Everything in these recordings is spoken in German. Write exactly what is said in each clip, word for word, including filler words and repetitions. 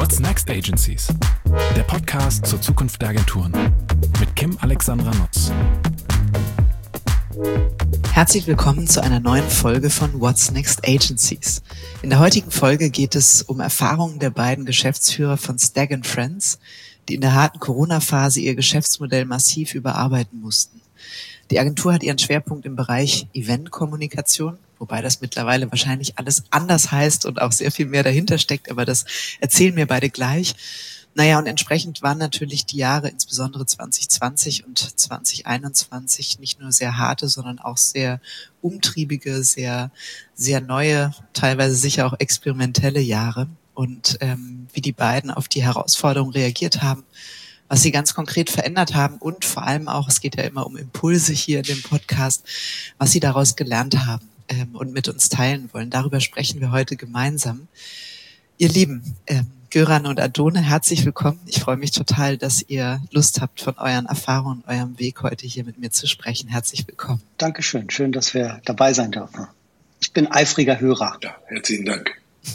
What's Next Agencies? Der Podcast zur Zukunft der Agenturen mit Kim Alexandra Nutz. Herzlich willkommen zu einer neuen Folge von What's Next Agencies. In der heutigen Folge geht es um Erfahrungen der beiden Geschäftsführer von Stagg and Friends, die in der harten Corona-Phase ihr Geschäftsmodell massiv überarbeiten mussten. Die Agentur hat ihren Schwerpunkt im Bereich Eventkommunikation, wobei das mittlerweile wahrscheinlich alles anders heißt und auch sehr viel mehr dahinter steckt, aber das erzählen mir beide gleich. Naja, und entsprechend waren natürlich die Jahre, insbesondere zwanzig zwanzig und zwanzig einundzwanzig, nicht nur sehr harte, sondern auch sehr umtriebige, sehr, sehr neue, teilweise sicher auch experimentelle Jahre. Und ähm, wie die beiden auf die Herausforderungen reagiert haben, was sie ganz konkret verändert haben und vor allem auch, es geht ja immer um Impulse hier in dem Podcast, was sie daraus gelernt haben ähm, und mit uns teilen wollen. Darüber sprechen wir heute gemeinsam. Ihr Lieben, ähm, Göran und Adone, herzlich willkommen. Ich freue mich total, dass ihr Lust habt, von euren Erfahrungen, eurem Weg heute hier mit mir zu sprechen. Herzlich willkommen. Dankeschön, schön, dass wir dabei sein dürfen. Ich bin eifriger Hörer. Ja, herzlichen Dank.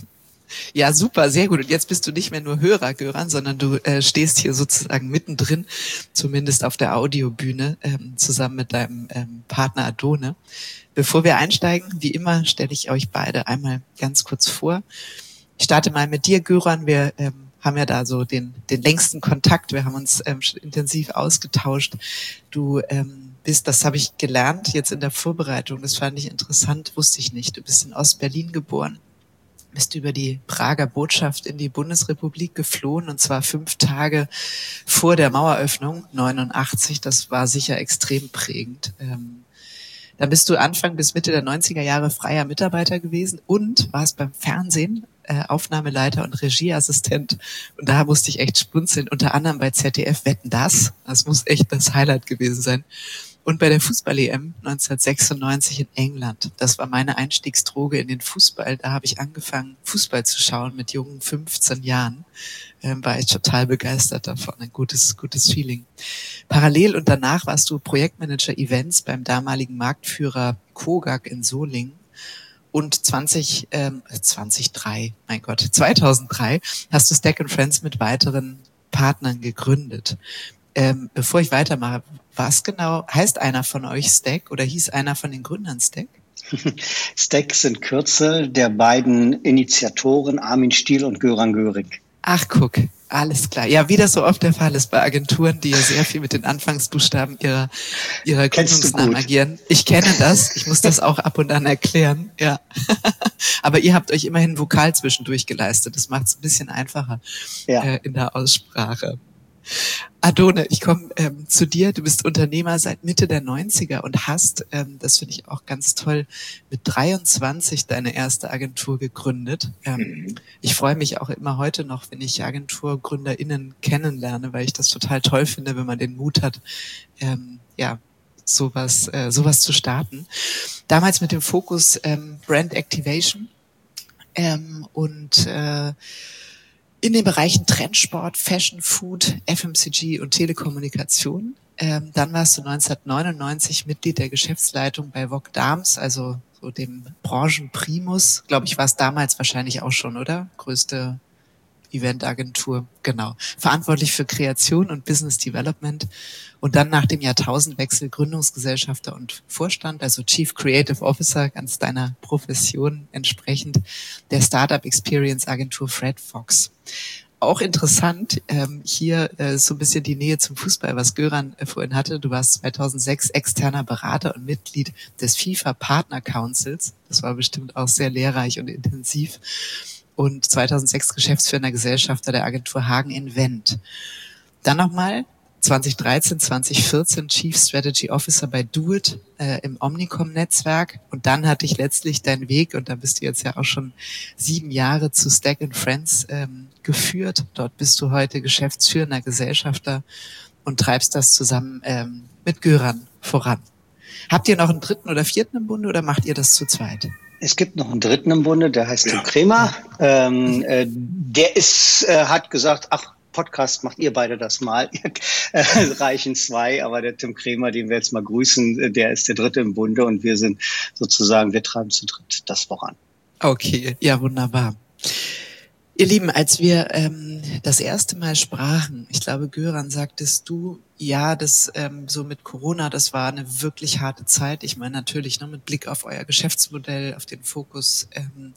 Ja, super, sehr gut. Und jetzt bist du nicht mehr nur Hörer, Göran, sondern du äh, stehst hier sozusagen mittendrin, zumindest auf der Audiobühne, ähm, zusammen mit deinem ähm, Partner Adone. Bevor wir einsteigen, wie immer, stelle ich euch beide einmal ganz kurz vor. Ich starte mal mit dir, Göran. Wir ähm, haben ja da so den den längsten Kontakt. Wir haben uns ähm, schon intensiv ausgetauscht. Du ähm, bist, das habe ich gelernt jetzt in der Vorbereitung, das fand ich interessant, wusste ich nicht. Du bist in Ostberlin geboren. Bist über die Prager Botschaft in die Bundesrepublik geflohen, und zwar fünf Tage vor der Maueröffnung, neunundachtzig. Das war sicher extrem prägend. Ähm, dann bist du Anfang bis Mitte der neunziger Jahre freier Mitarbeiter gewesen und warst beim Fernsehen äh, Aufnahmeleiter und Regieassistent. Und da musste ich echt spunzeln, unter anderem bei Z D F Wetten, dass. Das muss echt das Highlight gewesen sein. Und bei der Fußball-E M neunzehnhundertsechsundneunzig in England. Das war meine Einstiegsdroge in den Fußball. Da habe ich angefangen, Fußball zu schauen mit jungen fünfzehn Jahren. Ähm, war ich total begeistert davon. Ein gutes, gutes Feeling. Parallel und danach warst du Projektmanager Events beim damaligen Marktführer Kogak in Solingen. Und zwanzig, ähm, zweitausenddrei, mein Gott, zweitausenddrei hast du Stagg and Friends mit weiteren Partnern gegründet. Ähm, bevor ich weitermache, was genau heißt einer von euch Stagg oder hieß einer von den Gründern Stagg? Stagg sind Kürzel der beiden Initiatoren Armin Stiel und Göran Göring. Ach, guck, alles klar. Ja, wie das so oft der Fall ist bei Agenturen, die ja sehr viel mit den Anfangsbuchstaben ihrer, ihrer Gründungsnamen agieren. Ich kenne das, ich muss das auch ab und an erklären, ja. Aber ihr habt euch immerhin Vokal zwischendurch geleistet. Das macht es ein bisschen einfacher ja. äh, in der Aussprache. Adone, ich komme ähm, zu dir. Du bist Unternehmer seit Mitte der neunziger und hast, ähm, das finde ich auch ganz toll, mit dreiundzwanzig deine erste Agentur gegründet. Ähm, mhm. Ich freue mich auch immer heute noch, wenn ich AgenturgründerInnen kennenlerne, weil ich das total toll finde, wenn man den Mut hat, ähm, ja, sowas, äh, sowas zu starten. Damals mit dem Fokus ähm, Brand Activation ähm, und äh, in den Bereichen Trendsport, Fashion, Food, F M C G und Telekommunikation. Ähm, dann warst du neunzehnhundertneunundneunzig Mitglied der Geschäftsleitung bei Vogue Dames, also so dem Branchenprimus. Glaube ich, war es damals wahrscheinlich auch schon, oder? Größte Eventagentur, genau. Verantwortlich für Kreation und Business Development. Und dann nach dem Jahrtausendwechsel Gründungsgesellschafter und Vorstand, also Chief Creative Officer, ganz deiner Profession entsprechend, der Startup Experience Agentur Fred Fox. Auch interessant, ähm, hier äh, so ein bisschen die Nähe zum Fußball, was Göran äh, vorhin hatte. Du warst zweitausendsechs externer Berater und Mitglied des FIFA Partner Councils. Das war bestimmt auch sehr lehrreich und intensiv. Und zweitausendsechs geschäftsführender Gesellschafter der Agentur Hagen Invent. Dann nochmal zweitausenddreizehn, zweitausendvierzehn Chief Strategy Officer bei Doit äh, im Omnicom-Netzwerk. Und dann hatte ich letztlich deinen Weg, und da bist du jetzt ja auch schon sieben Jahre zu Stagg and Friends ähm, geführt. Dort bist du heute geschäftsführender Gesellschafter und treibst das zusammen ähm, mit Göran voran. Habt ihr noch einen dritten oder vierten im Bunde oder macht ihr das zu zweit? Es gibt noch einen dritten im Bunde, der heißt ja. Tim Kremer. Ähm, äh, der ist, äh, hat gesagt, ach, Podcast macht ihr beide das mal. äh, reichen zwei, aber der Tim Kremer, den wir jetzt mal grüßen, der ist der dritte im Bunde und wir sind sozusagen, wir treiben zu dritt das voran. Okay, ja, wunderbar. Ihr Lieben, als wir ähm, das erste Mal sprachen, ich glaube, Göran, sagtest du, ja, das ähm, so mit Corona, das war eine wirklich harte Zeit. Ich meine natürlich nur mit Blick auf euer Geschäftsmodell, auf den Fokus ähm,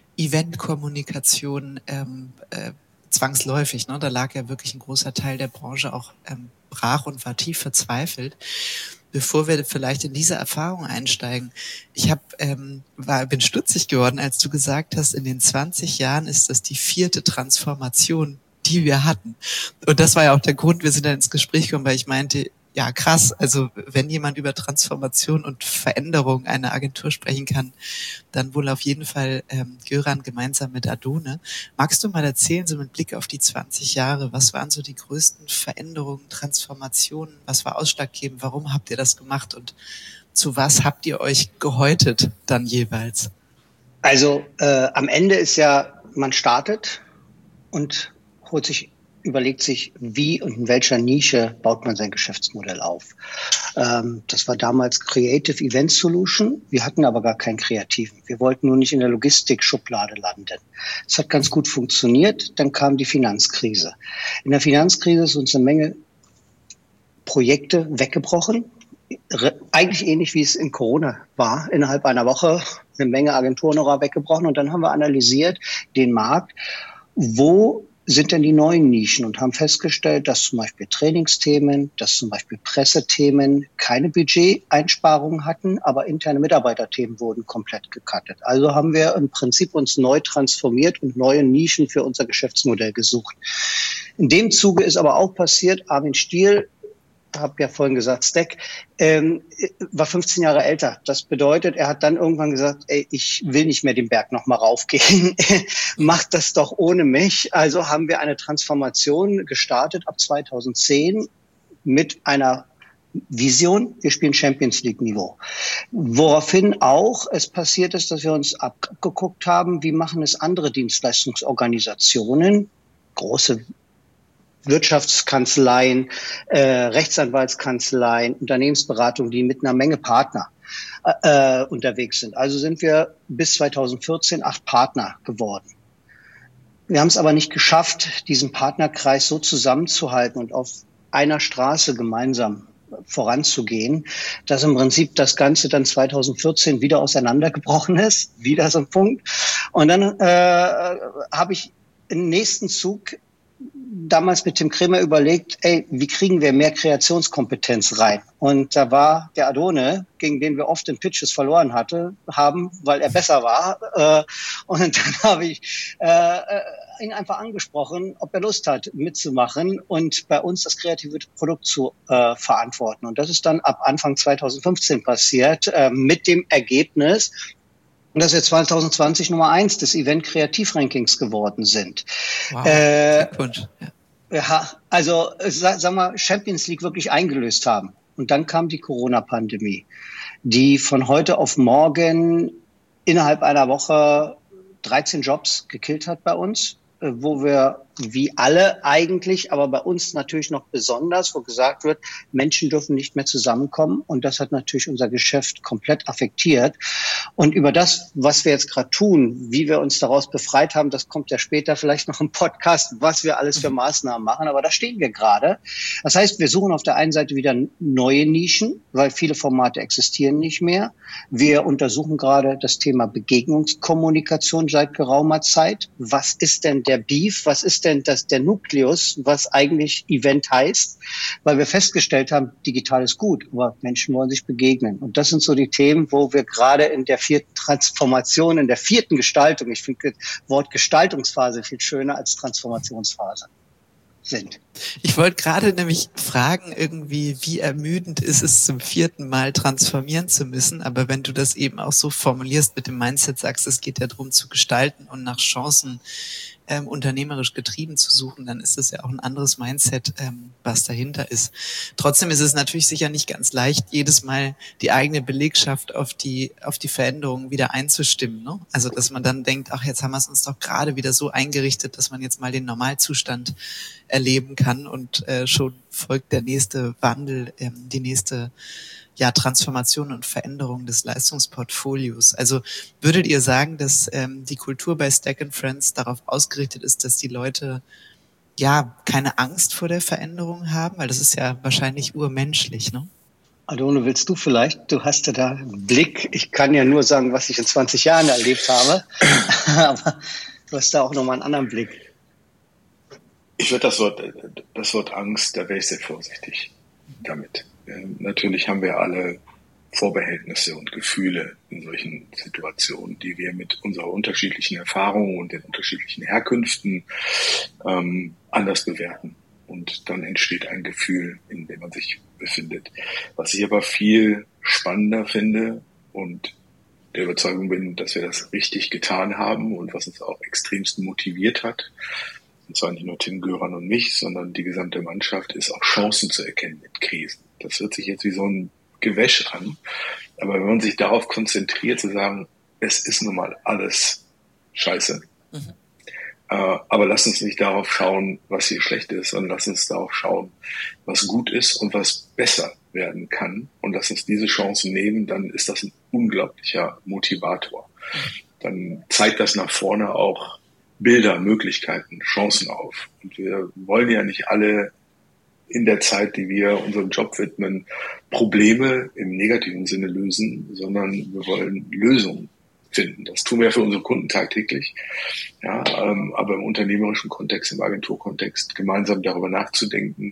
Eventkommunikation ähm, äh, zwangsläufig. Ne? Da lag ja wirklich ein großer Teil der Branche auch ähm, brach und war tief verzweifelt. Bevor wir vielleicht in diese Erfahrung einsteigen, ich hab, ähm, war, bin stutzig geworden, als du gesagt hast, in den zwanzig Jahren ist das die vierte Transformation, die wir hatten. Und das war ja auch der Grund, wir sind dann ins Gespräch gekommen, weil ich meinte, ja krass, also wenn jemand über Transformation und Veränderung einer Agentur sprechen kann, dann wohl auf jeden Fall ähm, Göran gemeinsam mit Adone. Magst du mal erzählen, so mit Blick auf die zwanzig Jahre, was waren so die größten Veränderungen, Transformationen, was war ausschlaggebend, warum habt ihr das gemacht und zu was habt ihr euch gehäutet dann jeweils? Also äh, am Ende ist ja, man startet und holt sich überlegt sich, wie und in welcher Nische baut man sein Geschäftsmodell auf. Ähm, das war damals Creative Event Solution. Wir hatten aber gar keinen Kreativen. Wir wollten nur nicht in der Logistik-Schublade landen. Es hat ganz gut funktioniert. Dann kam die Finanzkrise. In der Finanzkrise ist uns eine Menge Projekte weggebrochen. Eigentlich ähnlich wie es in Corona war. Innerhalb einer Woche eine Menge Agenturhonorar weggebrochen. Und dann haben wir analysiert den Markt, wo sind denn die neuen Nischen und haben festgestellt, dass zum Beispiel Trainingsthemen, dass zum Beispiel Pressethemen keine Budgeteinsparungen hatten, aber interne Mitarbeiterthemen wurden komplett gecuttet. Also haben wir im Prinzip uns neu transformiert und neue Nischen für unser Geschäftsmodell gesucht. In dem Zuge ist aber auch passiert, Armin Stiel, habe ja vorhin gesagt, Stack, ähm, war fünfzehn Jahre älter. Das bedeutet, er hat dann irgendwann gesagt, ey, ich will nicht mehr den Berg nochmal raufgehen. Macht das doch ohne mich. Also haben wir eine Transformation gestartet ab zweitausendzehn mit einer Vision, wir spielen Champions League Niveau. Woraufhin auch es passiert ist, dass wir uns abgeguckt haben, wie machen es andere Dienstleistungsorganisationen, große Wirtschaftskanzleien, äh, Rechtsanwaltskanzleien, Unternehmensberatungen, die mit einer Menge Partner äh, unterwegs sind. Also sind wir bis zweitausendvierzehn acht Partner geworden. Wir haben es aber nicht geschafft, diesen Partnerkreis so zusammenzuhalten und auf einer Straße gemeinsam voranzugehen, dass im Prinzip das Ganze dann zweitausendvierzehn wieder auseinandergebrochen ist, wieder so ein Punkt. Und dann äh, habe ich im nächsten Zug damals mit Tim Kremer überlegt, ey, wie kriegen wir mehr Kreationskompetenz rein? Und da war der Adone, gegen den wir oft in Pitches verloren hatte, haben, weil er besser war. Äh, und dann habe ich äh, ihn einfach angesprochen, ob er Lust hat, mitzumachen und bei uns das kreative Produkt zu äh, verantworten. Und das ist dann ab Anfang zweitausendfünfzehn passiert, äh, mit dem Ergebnis, dass wir zweitausendzwanzig Nummer eins des Event-Kreativ-Rankings geworden sind. Wow, äh, Glückwunsch. Ja. Ja, also sag, sag mal, Champions League wirklich eingelöst haben. Und dann kam die Corona-Pandemie, die von heute auf morgen innerhalb einer Woche dreizehn Jobs gekillt hat bei uns, wo wir wie alle eigentlich, aber bei uns natürlich noch besonders, wo gesagt wird, Menschen dürfen nicht mehr zusammenkommen. Und das hat natürlich unser Geschäft komplett affektiert. Und über das, was wir jetzt gerade tun, wie wir uns daraus befreit haben, das kommt ja später vielleicht noch im Podcast, was wir alles für Maßnahmen machen. Aber da stehen wir gerade. Das heißt, wir suchen auf der einen Seite wieder neue Nischen, weil viele Formate existieren nicht mehr. Wir untersuchen gerade das Thema Begegnungskommunikation seit geraumer Zeit. Was ist denn der Beef? Was ist denn das, der Nukleus, was eigentlich Event heißt? Weil wir festgestellt haben, digital ist gut, aber Menschen wollen sich begegnen. Und das sind so die Themen, wo wir gerade in der vierten Transformation, in der vierten Gestaltung, ich finde das Wort Gestaltungsphase viel schöner als Transformationsphase, sind. Ich wollte gerade nämlich fragen, irgendwie, wie ermüdend ist es, zum vierten Mal transformieren zu müssen. Aber wenn du das eben auch so formulierst mit dem Mindset, sagst, es geht ja darum zu gestalten und nach Chancen ähm, unternehmerisch getrieben zu suchen, dann ist das ja auch ein anderes Mindset, ähm, was dahinter ist. Trotzdem ist es natürlich sicher nicht ganz leicht, jedes Mal die eigene Belegschaft auf die auf die Veränderungen wieder einzustimmen, ne? Also, dass man dann denkt, ach, jetzt haben wir es uns doch gerade wieder so eingerichtet, dass man jetzt mal den Normalzustand erleben kann und äh, schon folgt der nächste Wandel, ähm, die nächste ja, Transformation und Veränderung des Leistungsportfolios. Also würdet ihr sagen, dass ähm, die Kultur bei Stack and Friends darauf ausgerichtet ist, dass die Leute ja keine Angst vor der Veränderung haben? Weil das ist ja wahrscheinlich urmenschlich, ne? Adone, willst du vielleicht? Du hast ja da einen Blick. Ich kann ja nur sagen, was ich in zwanzig Jahren erlebt habe. Aber du hast da auch nochmal einen anderen Blick. Ich würde das Wort, das Wort Angst, da wäre ich sehr vorsichtig damit. Natürlich haben wir alle Vorbehältnisse und Gefühle in solchen Situationen, die wir mit unserer unterschiedlichen Erfahrung und den unterschiedlichen Herkünften ähm, anders bewerten. Und dann entsteht ein Gefühl, in dem man sich befindet. Was ich aber viel spannender finde und der Überzeugung bin, dass wir das richtig getan haben und was uns auch extremst motiviert hat, und zwar nicht nur Tim Göran und mich, sondern die gesamte Mannschaft, ist auch Chancen zu erkennen in Krisen. Das hört sich jetzt wie so ein Gewäsch an, aber wenn man sich darauf konzentriert, zu sagen, es ist nun mal alles scheiße, mhm. äh, aber lass uns nicht darauf schauen, was hier schlecht ist, sondern lass uns darauf schauen, was gut ist und was besser werden kann und lass uns diese Chancen nehmen, dann ist das ein unglaublicher Motivator. Mhm. Dann zeigt das nach vorne auch Bilder, Möglichkeiten, Chancen auf. Und wir wollen ja nicht alle in der Zeit, die wir unserem Job widmen, Probleme im negativen Sinne lösen, sondern wir wollen Lösungen finden. Das tun wir für unsere Kunden tagtäglich. Ja, ähm, aber im unternehmerischen Kontext, im Agenturkontext, gemeinsam darüber nachzudenken,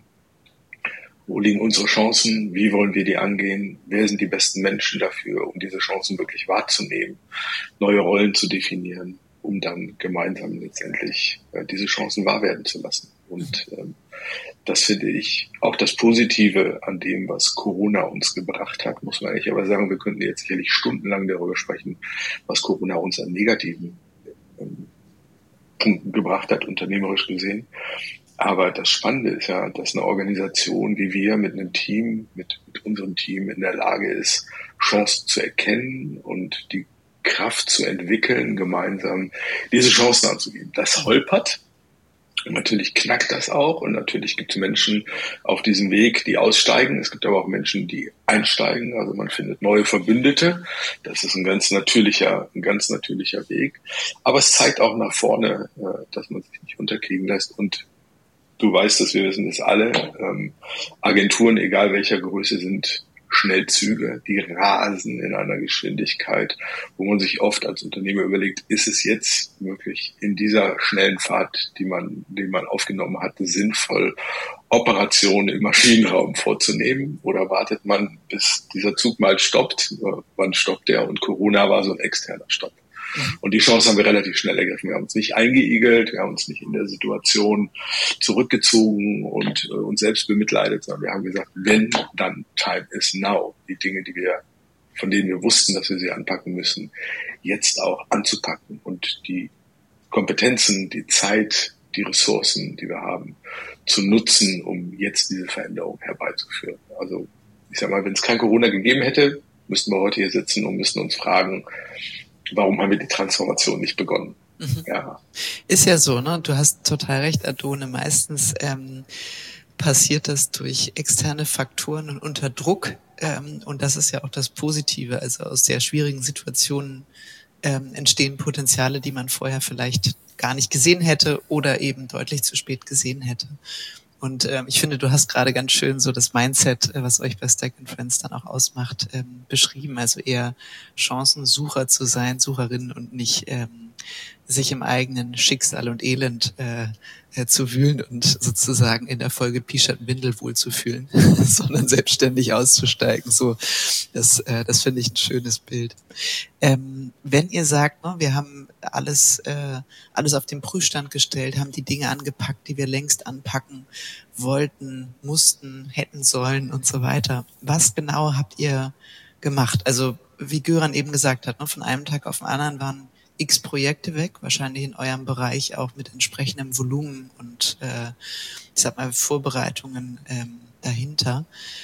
wo liegen unsere Chancen, wie wollen wir die angehen, wer sind die besten Menschen dafür, um diese Chancen wirklich wahrzunehmen, neue Rollen zu definieren, um dann gemeinsam letztendlich äh, diese Chancen wahr werden zu lassen. Und ähm, das finde ich auch das Positive an dem, was Corona uns gebracht hat, muss man ehrlich aber sagen. Wir könnten jetzt sicherlich stundenlang darüber sprechen, was Corona uns an negativen ähm, Punkten gebracht hat, unternehmerisch gesehen. Aber das Spannende ist ja, dass eine Organisation wie wir mit einem Team, mit, mit unserem Team in der Lage ist, Chancen zu erkennen und die Kraft zu entwickeln, gemeinsam diese Chancen anzugeben. Das holpert. Und natürlich knackt das auch und natürlich gibt es Menschen auf diesem Weg, die aussteigen. Es gibt aber auch Menschen, die einsteigen. Also man findet neue Verbündete. Das ist ein ganz natürlicher, ein ganz natürlicher Weg. Aber es zeigt auch nach vorne, dass man sich nicht unterkriegen lässt. Und du weißt, dass wir wissen, dass alle ähm, Agenturen, egal welcher Größe, sind Schnellzüge, die rasen in einer Geschwindigkeit, wo man sich oft als Unternehmer überlegt, ist es jetzt wirklich in dieser schnellen Fahrt, die man, die man aufgenommen hatte, sinnvoll, Operationen im Maschinenraum vorzunehmen, oder wartet man, bis dieser Zug mal stoppt? Wann stoppt der? Und Corona war so ein externer Stopp. Und die Chance haben wir relativ schnell ergriffen. Wir haben uns nicht eingeigelt, wir haben uns nicht in der Situation zurückgezogen und äh, uns selbst bemitleidet, sondern wir haben gesagt, wenn, dann time is now. Die Dinge, die wir, von denen wir wussten, dass wir sie anpacken müssen, jetzt auch anzupacken und die Kompetenzen, die Zeit, die Ressourcen, die wir haben, zu nutzen, um jetzt diese Veränderung herbeizuführen. Also ich sag mal, wenn es kein Corona gegeben hätte, müssten wir heute hier sitzen und müssten uns fragen, warum haben wir die Transformation nicht begonnen? Mhm. Ja. Ist ja so, ne? Du hast total recht, Adone. Meistens ähm, passiert das durch externe Faktoren und unter Druck. Ähm, und das ist ja auch das Positive. Also aus sehr schwierigen Situationen ähm, entstehen Potenziale, die man vorher vielleicht gar nicht gesehen hätte oder eben deutlich zu spät gesehen hätte. Und ähm, ich finde, du hast gerade ganz schön so das Mindset, äh, was euch bei Stack and Friends dann auch ausmacht, ähm, beschrieben. Also eher Chancensucher zu sein, Sucherin und nicht ähm, sich im eigenen Schicksal und Elend äh, äh, zu wühlen und sozusagen in der Folge Pischert und Windel wohlzufühlen, sondern selbstständig auszusteigen. So, das, äh, das finde ich ein schönes Bild. Ähm, wenn ihr sagt, ne, wir haben alles, äh, alles auf den Prüfstand gestellt, haben die Dinge angepackt, die wir längst anpacken wollten, mussten, hätten sollen und so weiter. Was genau habt ihr gemacht? Also wie Göran eben gesagt hat, ne, von einem Tag auf den anderen waren x Projekte weg, wahrscheinlich in eurem Bereich auch mit entsprechendem Volumen und äh, ich sag mal Vorbereitungen ähm, dahinter.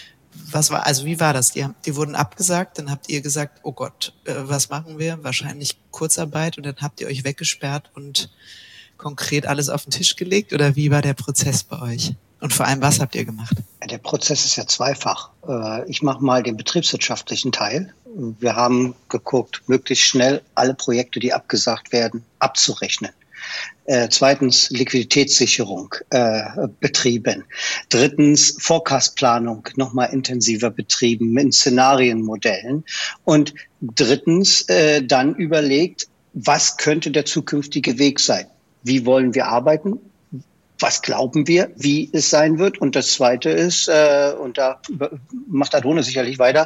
Was war, also wie war das? Die, haben, die wurden abgesagt, dann habt ihr gesagt, oh Gott, äh, was machen wir? Wahrscheinlich Kurzarbeit, und dann habt ihr euch weggesperrt und konkret alles auf den Tisch gelegt, oder wie war der Prozess bei euch? Und vor allem, was habt ihr gemacht? Der Prozess ist ja zweifach. Ich mache mal den betriebswirtschaftlichen Teil. Wir haben geguckt, möglichst schnell alle Projekte, die abgesagt werden, abzurechnen. Äh, zweitens Liquiditätssicherung äh, betrieben. Drittens Forecastplanung nochmal intensiver betrieben mit Szenarienmodellen. Und drittens äh, dann überlegt, was könnte der zukünftige Weg sein? Wie wollen wir arbeiten? Was glauben wir, wie es sein wird? Und das Zweite ist, äh, und da macht Adone sicherlich weiter,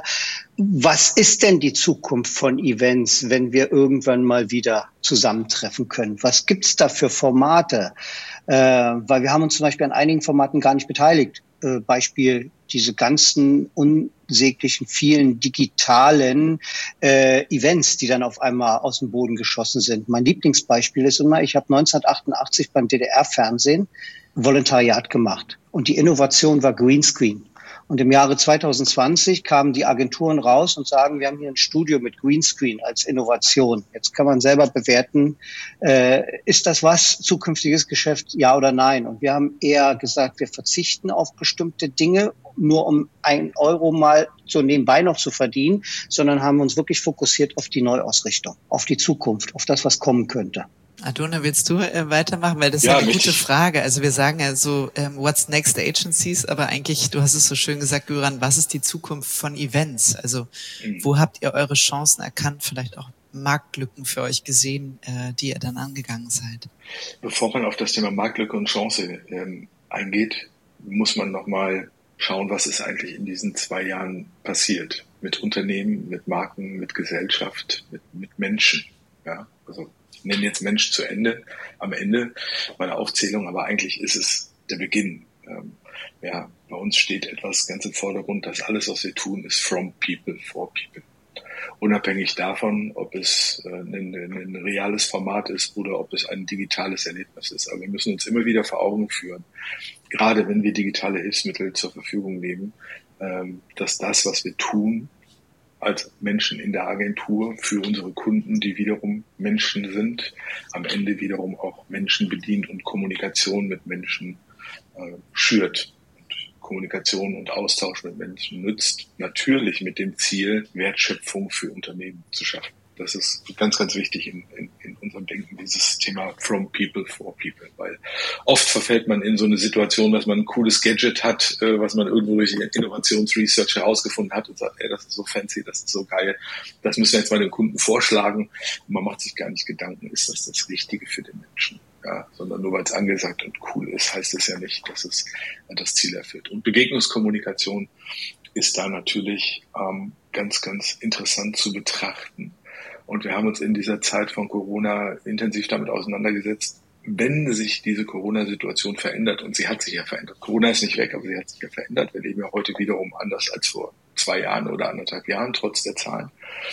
was ist denn die Zukunft von Events, wenn wir irgendwann mal wieder zusammentreffen können? Was gibt's da für Formate? Äh, weil wir haben uns zum Beispiel an einigen Formaten gar nicht beteiligt. Äh, Beispiel diese ganzen unsäglichen, vielen digitalen äh, Events, die dann auf einmal aus dem Boden geschossen sind. Mein Lieblingsbeispiel ist immer, ich habe neunzehnhundertachtundachtzig beim D D R-Fernsehen Volontariat gemacht. Und die Innovation war Greenscreen. Und im Jahre zwanzig zwanzig kamen die Agenturen raus und sagen, wir haben hier ein Studio mit Greenscreen als Innovation. Jetzt kann man selber bewerten, äh, ist das was, zukünftiges Geschäft, ja oder nein? Und wir haben eher gesagt, wir verzichten auf bestimmte Dinge, nur um ein Euro mal so nebenbei noch zu verdienen, sondern haben uns wirklich fokussiert auf die Neuausrichtung, auf die Zukunft, auf das, was kommen könnte. Adone, willst du äh, weitermachen? Weil das ist ja, ja eine gute Frage. Also wir sagen ja so, ähm, what's next agencies, aber eigentlich, du hast es so schön gesagt, Göran, was ist die Zukunft von Events? Also mhm. wo habt ihr eure Chancen erkannt, vielleicht auch Marktlücken für euch gesehen, äh, die ihr dann angegangen seid? Bevor man auf das Thema Marktlücke und Chance ähm, eingeht, muss man nochmal schauen, was ist eigentlich in diesen zwei Jahren passiert. Mit Unternehmen, mit Marken, mit Gesellschaft, mit, mit Menschen. Ja, also ich nenne jetzt Mensch zu Ende, am Ende meiner Aufzählung, aber eigentlich ist es der Beginn. Ähm, ja, bei uns steht etwas ganz im Vordergrund, dass alles, was wir tun, ist from people, for people. Unabhängig davon, ob es äh, ein, ein reales Format ist oder ob es ein digitales Erlebnis ist. Aber wir müssen uns immer wieder vor Augen führen, gerade wenn wir digitale Hilfsmittel zur Verfügung nehmen, ähm, dass das, was wir tun, als Menschen in der Agentur für unsere Kunden, die wiederum Menschen sind, am Ende wiederum auch Menschen bedient und Kommunikation mit Menschen äh, schürt. Und Kommunikation und Austausch mit Menschen nützt, natürlich mit dem Ziel, Wertschöpfung für Unternehmen zu schaffen. Das ist ganz, ganz wichtig in, in, in unserem Denken, dieses Thema from people for people, weil oft verfällt man in so eine Situation, dass man ein cooles Gadget hat, äh, was man irgendwo durch Innovationsresearch herausgefunden hat und sagt, ey, das ist so fancy, das ist so geil, das müssen wir jetzt mal den Kunden vorschlagen. Und man macht sich gar nicht Gedanken, ist das das Richtige für den Menschen? Ja, sondern nur weil es angesagt und cool ist, heißt es ja nicht, dass es das Ziel erfüllt. Und Begegnungskommunikation ist da natürlich ähm, ganz, ganz interessant zu betrachten. Und wir haben uns in dieser Zeit von Corona intensiv damit auseinandergesetzt, wenn sich diese Corona-Situation verändert, und sie hat sich ja verändert. Corona ist nicht weg, aber sie hat sich ja verändert. Wir leben ja heute wiederum anders als vor zwei Jahren oder anderthalb Jahren, trotz der Zahlen.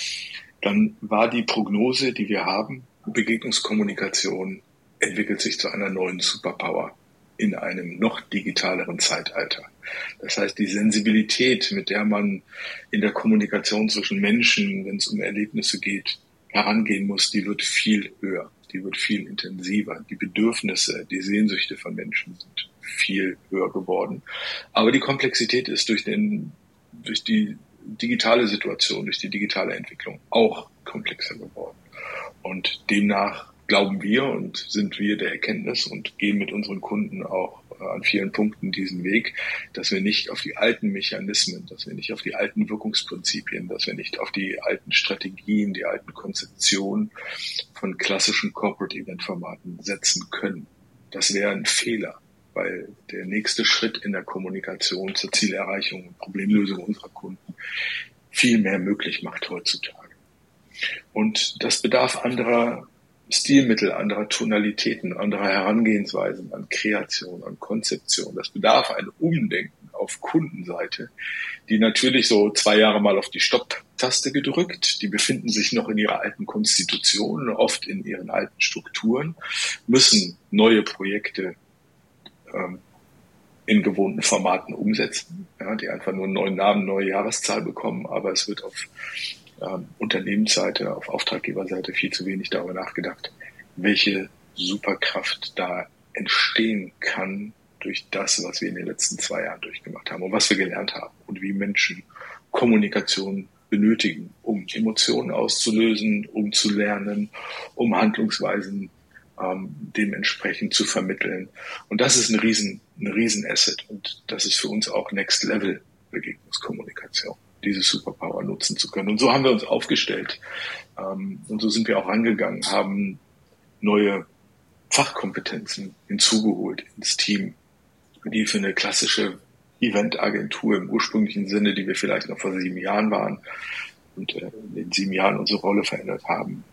Dann war die Prognose, die wir haben, Begegnungskommunikation entwickelt sich zu einer neuen Superpower in einem noch digitaleren Zeitalter. Das heißt, die Sensibilität, mit der man in der Kommunikation zwischen Menschen, wenn es um Erlebnisse geht, herangehen muss, die wird viel höher, die wird viel intensiver. Die Bedürfnisse, die Sehnsüchte von Menschen sind viel höher geworden. Aber die Komplexität ist durch den, durch die digitale Situation, durch die digitale Entwicklung auch komplexer geworden. Und demnach glauben wir und sind wir der Erkenntnis und gehen mit unseren Kunden auch an vielen Punkten diesen Weg, dass wir nicht auf die alten Mechanismen, dass wir nicht auf die alten Wirkungsprinzipien, dass wir nicht auf die alten Strategien, die alten Konzeptionen von klassischen Corporate Event Formaten setzen können. Das wäre ein Fehler, weil der nächste Schritt in der Kommunikation zur Zielerreichung und Problemlösung unserer Kunden viel mehr möglich macht heutzutage. Und das bedarf anderer Stilmittel, anderer Tonalitäten, anderer Herangehensweisen an Kreation, an Konzeption. Das bedarf ein Umdenken auf Kundenseite, die natürlich so zwei Jahre mal auf die Stopp-Taste gedrückt, die befinden sich noch in ihrer alten Konstitution, oft in ihren alten Strukturen, müssen neue Projekte ähm, in gewohnten Formaten umsetzen, ja, die einfach nur einen neuen Namen, neue Jahreszahl bekommen, aber es wird auf Ähm, Unternehmensseite, auf Auftraggeberseite viel zu wenig darüber nachgedacht, welche Superkraft da entstehen kann durch das, was wir in den letzten zwei Jahren durchgemacht haben und was wir gelernt haben und wie Menschen Kommunikation benötigen, um Emotionen auszulösen, um zu lernen, um Handlungsweisen ähm, dementsprechend zu vermitteln. Und das ist ein riesen, ein riesen Asset und das ist für uns auch Next Level Begegnungskommunikation, diese Superpower nutzen zu können. Und so haben wir uns aufgestellt ähm, und so sind wir auch rangegangen, haben neue Fachkompetenzen hinzugeholt ins Team, die für eine klassische Eventagentur im ursprünglichen Sinne, die wir vielleicht noch vor sieben Jahren waren und äh, in den sieben Jahren unsere Rolle verändert haben,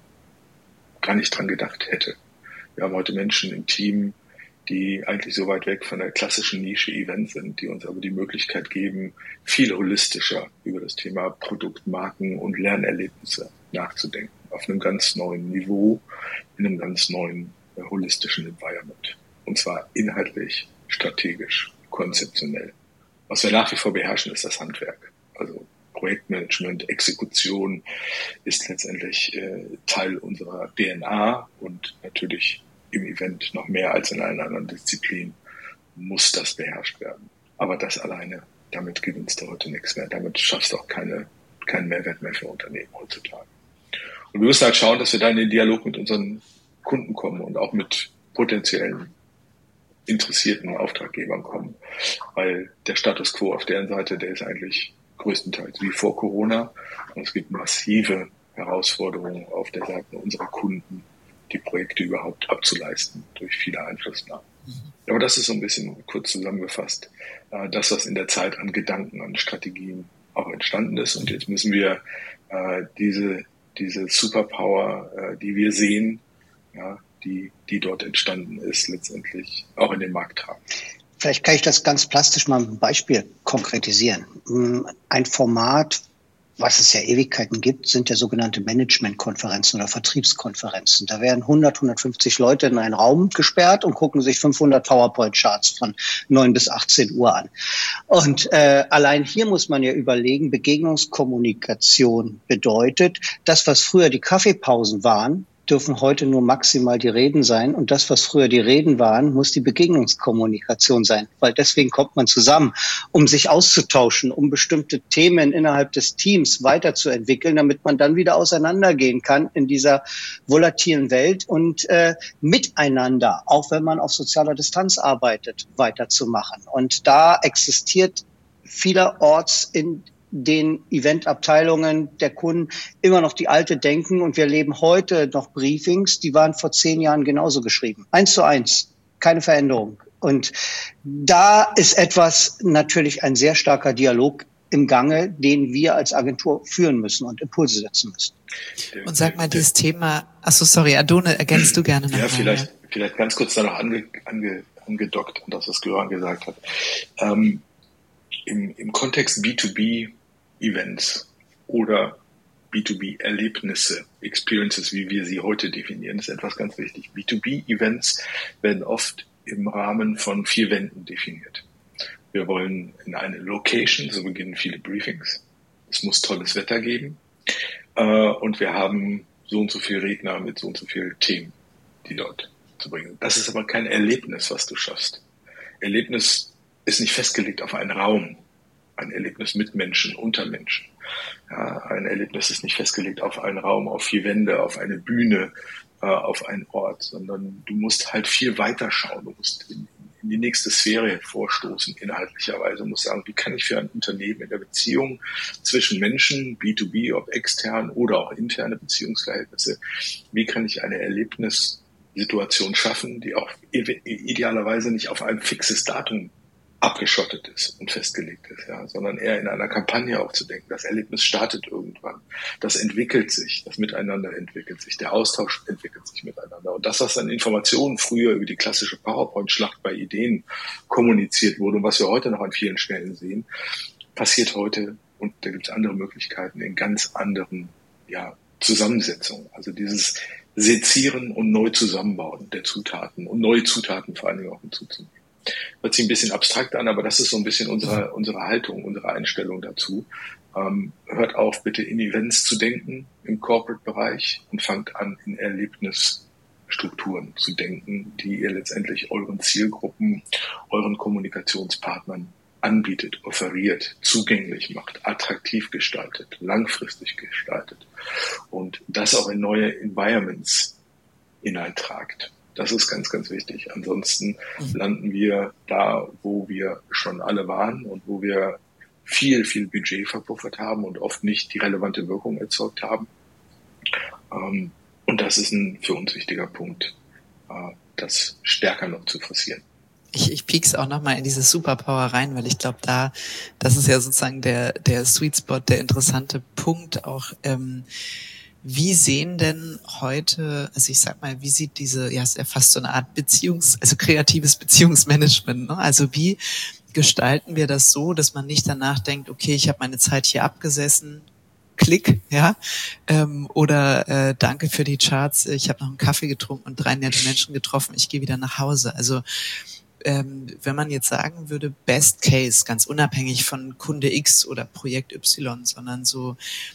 gar nicht dran gedacht hätte. Wir haben heute Menschen im Team, die eigentlich so weit weg von der klassischen Nische Event sind, die uns aber die Möglichkeit geben, viel holistischer über das Thema Produkt, Marken und Lernerlebnisse nachzudenken. Auf einem ganz neuen Niveau, in einem ganz neuen äh, holistischen Environment. Und zwar inhaltlich, strategisch, konzeptionell. Was wir nach wie vor beherrschen, ist das Handwerk. Also Projektmanagement, Exekution ist letztendlich äh, Teil unserer D N A und natürlich im Event noch mehr als in allen anderen Disziplinen muss das beherrscht werden. Aber das alleine, damit gewinnst du heute nichts mehr. Damit schaffst du auch keine, keinen Mehrwert mehr für Unternehmen heutzutage. Und wir müssen halt schauen, dass wir da in den Dialog mit unseren Kunden kommen und auch mit potenziellen interessierten Auftraggebern kommen. Weil der Status quo auf deren Seite, der ist eigentlich größtenteils wie vor Corona. Und es gibt massive Herausforderungen auf der Seite unserer Kunden, die Projekte überhaupt abzuleisten durch viele Einflussnahmen. Aber das ist so ein bisschen kurz zusammengefasst, das, was in der Zeit an Gedanken, an Strategien auch entstanden ist. Und jetzt müssen wir äh, diese, diese Superpower, äh, die wir sehen, ja, die, die dort entstanden ist, letztendlich auch in den Markt tragen. Vielleicht kann ich das ganz plastisch mal mit einem Beispiel konkretisieren. Ein Format, was es ja Ewigkeiten gibt, sind ja sogenannte Managementkonferenzen oder Vertriebskonferenzen. Da werden hundert, hundertfünfzig Leute in einen Raum gesperrt und gucken sich fünfhundert PowerPoint-Charts von neun bis achtzehn Uhr an. Und äh, allein hier muss man ja überlegen, Begegnungskommunikation bedeutet, das, was früher die Kaffeepausen waren, dürfen heute nur maximal die Reden sein. Und das, was früher die Reden waren, muss die Begegnungskommunikation sein. Weil deswegen kommt man zusammen, um sich auszutauschen, um bestimmte Themen innerhalb des Teams weiterzuentwickeln, damit man dann wieder auseinandergehen kann in dieser volatilen Welt und äh, miteinander, auch wenn man auf sozialer Distanz arbeitet, weiterzumachen. Und da existiert vielerorts in den Eventabteilungen der Kunden immer noch die alte Denken und wir erleben heute noch Briefings, die waren vor zehn Jahren genauso geschrieben. Eins zu eins, keine Veränderung. Und da ist etwas, natürlich ein sehr starker Dialog im Gange, den wir als Agentur führen müssen und Impulse setzen müssen. Und sag mal, dieses Thema, ach so, sorry, Adone, ergänzt du gerne noch Ja, mal, vielleicht, ja. vielleicht ganz kurz da noch ange, ange, angedockt an das, was Göran gesagt hat. Ähm, im, im Kontext B zwei B Events oder B zwei B Erlebnisse, Experiences, wie wir sie heute definieren, ist etwas ganz wichtig. B zwei B Events werden oft im Rahmen von vier Wänden definiert. Wir wollen in eine Location, so beginnen viele Briefings. Es muss tolles Wetter geben. Äh, und wir haben so und so viele Redner mit so und so vielen Themen, die dort zu bringen. Das ist aber kein Erlebnis, was du schaffst. Erlebnis ist nicht festgelegt auf einen Raum. Ein Erlebnis mit Menschen, unter Menschen. Ja, ein Erlebnis ist nicht festgelegt auf einen Raum, auf vier Wände, auf eine Bühne, äh, auf einen Ort, sondern du musst halt viel weiter schauen. Du musst in, in die nächste Sphäre vorstoßen, inhaltlicherweise. Du musst sagen, wie kann ich für ein Unternehmen in der Beziehung zwischen Menschen, B zwei B, ob extern oder auch interne Beziehungsverhältnisse, wie kann ich eine Erlebnissituation schaffen, die auch idealerweise nicht auf ein fixes Datum abgeschottet ist und festgelegt ist, ja, sondern eher in einer Kampagne auch zu denken. Das Erlebnis startet irgendwann. Das entwickelt sich, das Miteinander entwickelt sich, der Austausch entwickelt sich miteinander. Und das, was an Informationen früher über die klassische PowerPoint-Schlacht bei Ideen kommuniziert wurde und was wir heute noch an vielen Stellen sehen, passiert heute, und da gibt es andere Möglichkeiten, in ganz anderen, ja, Zusammensetzungen. Also dieses Sezieren und neu zusammenbauen der Zutaten und neue Zutaten vor allen Dingen auch hinzuzunehmen. Hört sich ein bisschen abstrakt an, aber das ist so ein bisschen unsere, unsere Haltung, unsere Einstellung dazu. Ähm, hört auf, bitte in Events zu denken im Corporate-Bereich und fangt an, in Erlebnis, Strukturen zu denken, die ihr letztendlich euren Zielgruppen, euren Kommunikationspartnern anbietet, offeriert, zugänglich macht, attraktiv gestaltet, langfristig gestaltet und das auch in neue Environments hineintragt. Das ist ganz, ganz wichtig. Ansonsten landen wir da, wo wir schon alle waren und wo wir viel, viel Budget verpuffert haben und oft nicht die relevante Wirkung erzeugt haben. Und das ist ein für uns wichtiger Punkt, das stärker noch zu forcieren. Ich, ich piek's auch nochmal in diese Superpower rein, weil ich glaube, da, das ist ja sozusagen der, der Sweet Spot, der interessante Punkt auch. Ähm, wie sehen denn heute, also ich sag mal, wie sieht diese, ja, ist ja fast so eine Art Beziehungs-, also kreatives Beziehungsmanagement, ne? Also wie gestalten wir das so, dass man nicht danach denkt, okay, ich habe meine Zeit hier abgesessen, Klick, ja, ähm, oder äh, danke für die Charts, ich habe noch einen Kaffee getrunken und drei nette Menschen getroffen, ich gehe wieder nach Hause. Also ähm, wenn man jetzt sagen würde, Best Case, ganz unabhängig von Kunde X oder Projekt Y, sondern so,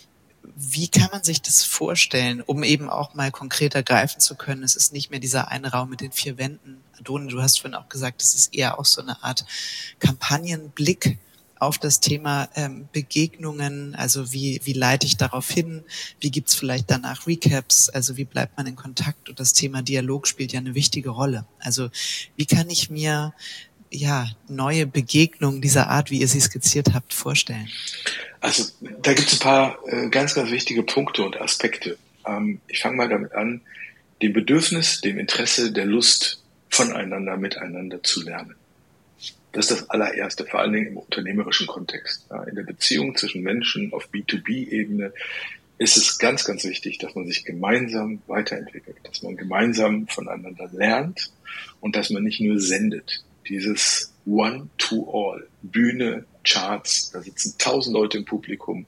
wie kann man sich das vorstellen, um eben auch mal konkreter greifen zu können? Es ist nicht mehr dieser eine Raum mit den vier Wänden. Adone, du hast vorhin auch gesagt, es ist eher auch so eine Art Kampagnenblick auf das Thema ähm, Begegnungen, also wie wie leite ich darauf hin, wie gibt's vielleicht danach Recaps, also wie bleibt man in Kontakt, und das Thema Dialog spielt ja eine wichtige Rolle. Also wie kann ich mir ja neue Begegnungen dieser Art, wie ihr sie skizziert habt, vorstellen? Also da gibt's ein paar äh, ganz, ganz wichtige Punkte und Aspekte. Ähm, ich fange mal damit an, dem Bedürfnis, dem Interesse, der Lust voneinander, miteinander zu lernen. Das ist das allererste, vor allen Dingen im unternehmerischen Kontext. Ja, in der Beziehung zwischen Menschen auf B zwei B-Ebene ist es ganz, ganz wichtig, dass man sich gemeinsam weiterentwickelt, dass man gemeinsam voneinander lernt und dass man nicht nur sendet. Dieses One-to-All, Bühne, Charts, da sitzen tausend Leute im Publikum.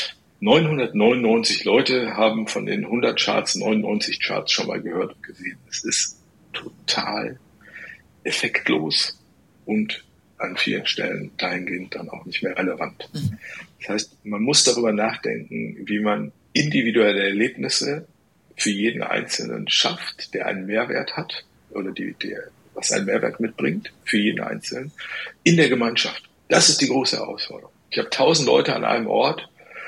neunhundertneunundneunzig Leute haben von den hundert Charts neunundneunzig Charts schon mal gehört und gesehen. Es ist total effektlos und an vielen Stellen dahingehend dann auch nicht mehr relevant. Mhm. Das heißt, man muss darüber nachdenken, wie man individuelle Erlebnisse für jeden Einzelnen schafft, der einen Mehrwert hat oder die, der, was einen Mehrwert mitbringt für jeden Einzelnen in der Gemeinschaft. Das ist die große Herausforderung. Ich habe tausend Leute an einem Ort,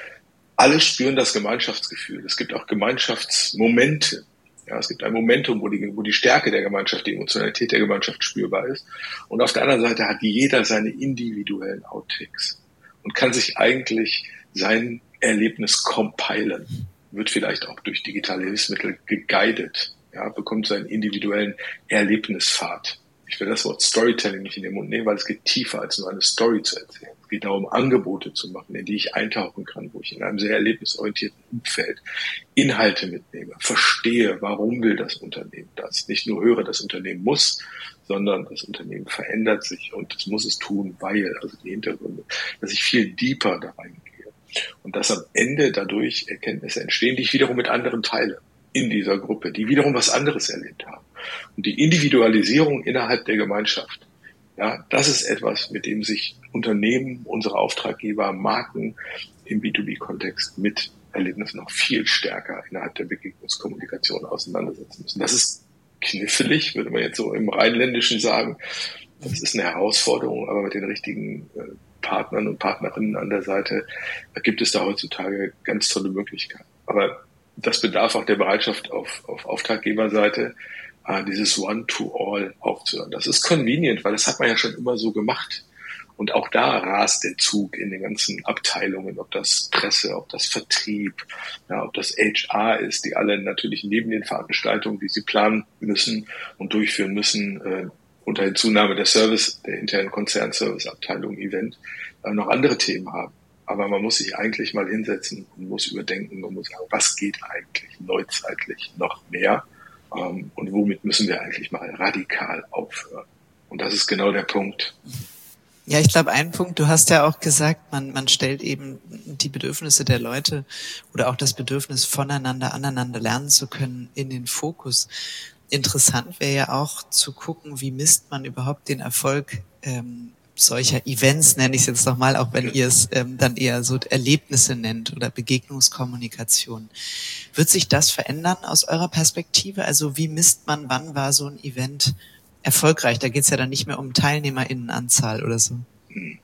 alle spüren das Gemeinschaftsgefühl. Es gibt auch Gemeinschaftsmomente. Ja, es gibt ein Momentum, wo die, wo die Stärke der Gemeinschaft, die Emotionalität der Gemeinschaft spürbar ist. Und auf der anderen Seite hat jeder seine individuellen Outtakes und kann sich eigentlich sein Erlebnis compilen. Wird vielleicht auch durch digitale Hilfsmittel geguidet, ja, bekommt seinen individuellen Erlebnispfad. Ich will das Wort Storytelling nicht in den Mund nehmen, weil es geht tiefer als nur eine Story zu erzählen. Es geht darum, Angebote zu machen, in die ich eintauchen kann, wo ich in einem sehr erlebnisorientierten Umfeld Inhalte mitnehme, verstehe, warum will das Unternehmen das. Nicht nur höre, das Unternehmen muss, sondern das Unternehmen verändert sich und das muss es tun, weil, also die Hintergründe, dass ich viel deeper da reingehe und dass am Ende dadurch Erkenntnisse entstehen, die ich wiederum mit anderen teile in dieser Gruppe, die wiederum was anderes erlebt haben. Und die Individualisierung innerhalb der Gemeinschaft, ja, das ist etwas, mit dem sich Unternehmen, unsere Auftraggeber, Marken im B zwei B-Kontext mit Erlebnissen noch viel stärker innerhalb der Begegnungskommunikation auseinandersetzen müssen. Das ist knifflig, würde man jetzt so im Rheinländischen sagen. Das ist eine Herausforderung, aber mit den richtigen Partnern und Partnerinnen an der Seite gibt es da heutzutage ganz tolle Möglichkeiten. Aber das bedarf auch der Bereitschaft auf, auf Auftraggeberseite, äh, dieses One-to-All aufzuhören. Das ist convenient, weil das hat man ja schon immer so gemacht. Und auch da rast der Zug in den ganzen Abteilungen, ob das Presse, ob das Vertrieb, ja, ob das H R ist, die alle natürlich neben den Veranstaltungen, die sie planen müssen und durchführen müssen, äh, unter Hinzunahme der Service, der internen Konzernservice-Abteilung, Event, äh, noch andere Themen haben. Aber man muss sich eigentlich mal hinsetzen und muss überdenken und muss sagen, was geht eigentlich neuzeitlich noch mehr ähm, und womit müssen wir eigentlich mal radikal aufhören. Und das ist genau der Punkt. Ja, ich glaube, ein Punkt, du hast ja auch gesagt, man, man stellt eben die Bedürfnisse der Leute oder auch das Bedürfnis voneinander, aneinander lernen zu können in den Fokus. Interessant wäre ja auch zu gucken, wie misst man überhaupt den Erfolg ähm, solcher Events, nenne ich es jetzt nochmal, auch wenn ihr es ähm, dann eher so Erlebnisse nennt oder Begegnungskommunikation. Wird sich das verändern aus eurer Perspektive? Also wie misst man, wann war so ein Event erfolgreich? Da geht es ja dann nicht mehr um TeilnehmerInnenanzahl oder so. Hm.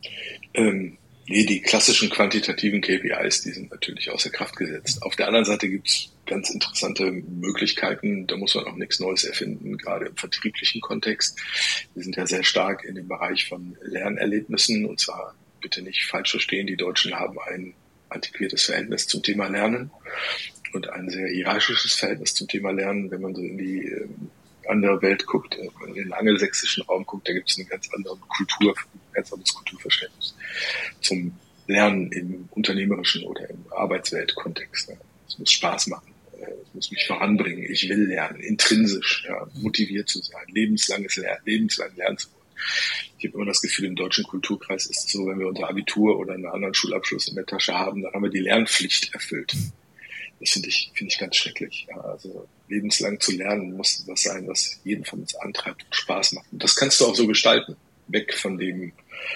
Ähm, nee, die klassischen quantitativen K P Is, die sind natürlich außer Kraft gesetzt. Auf der anderen Seite gibt's ganz interessante Möglichkeiten. Da muss man auch nichts Neues erfinden, gerade im vertrieblichen Kontext. Wir sind ja sehr stark in dem Bereich von Lernerlebnissen, und zwar bitte nicht falsch verstehen, die Deutschen haben ein antiquiertes Verhältnis zum Thema Lernen und ein sehr hierarchisches Verhältnis zum Thema Lernen. Wenn man so in die äh, andere Welt guckt, wenn man in den angelsächsischen Raum guckt, da gibt es eine ganz andere Kultur, ein ganz anderes Kulturverständnis zum Lernen im unternehmerischen oder im Arbeitsweltkontext. Es muss Spaß machen, es muss mich voranbringen, ich will lernen, intrinsisch, ja, motiviert zu sein, lebenslanges Lernen, lebenslang lernen zu wollen. Ich habe immer das Gefühl, im deutschen Kulturkreis ist es so, wenn wir unser Abitur oder einen anderen Schulabschluss in der Tasche haben, dann haben wir die Lernpflicht erfüllt. Das finde ich, finde ich ganz schrecklich. Ja, also lebenslang zu lernen muss was sein, was jeden von uns antreibt und Spaß macht. Und das kannst du auch so gestalten, weg von dem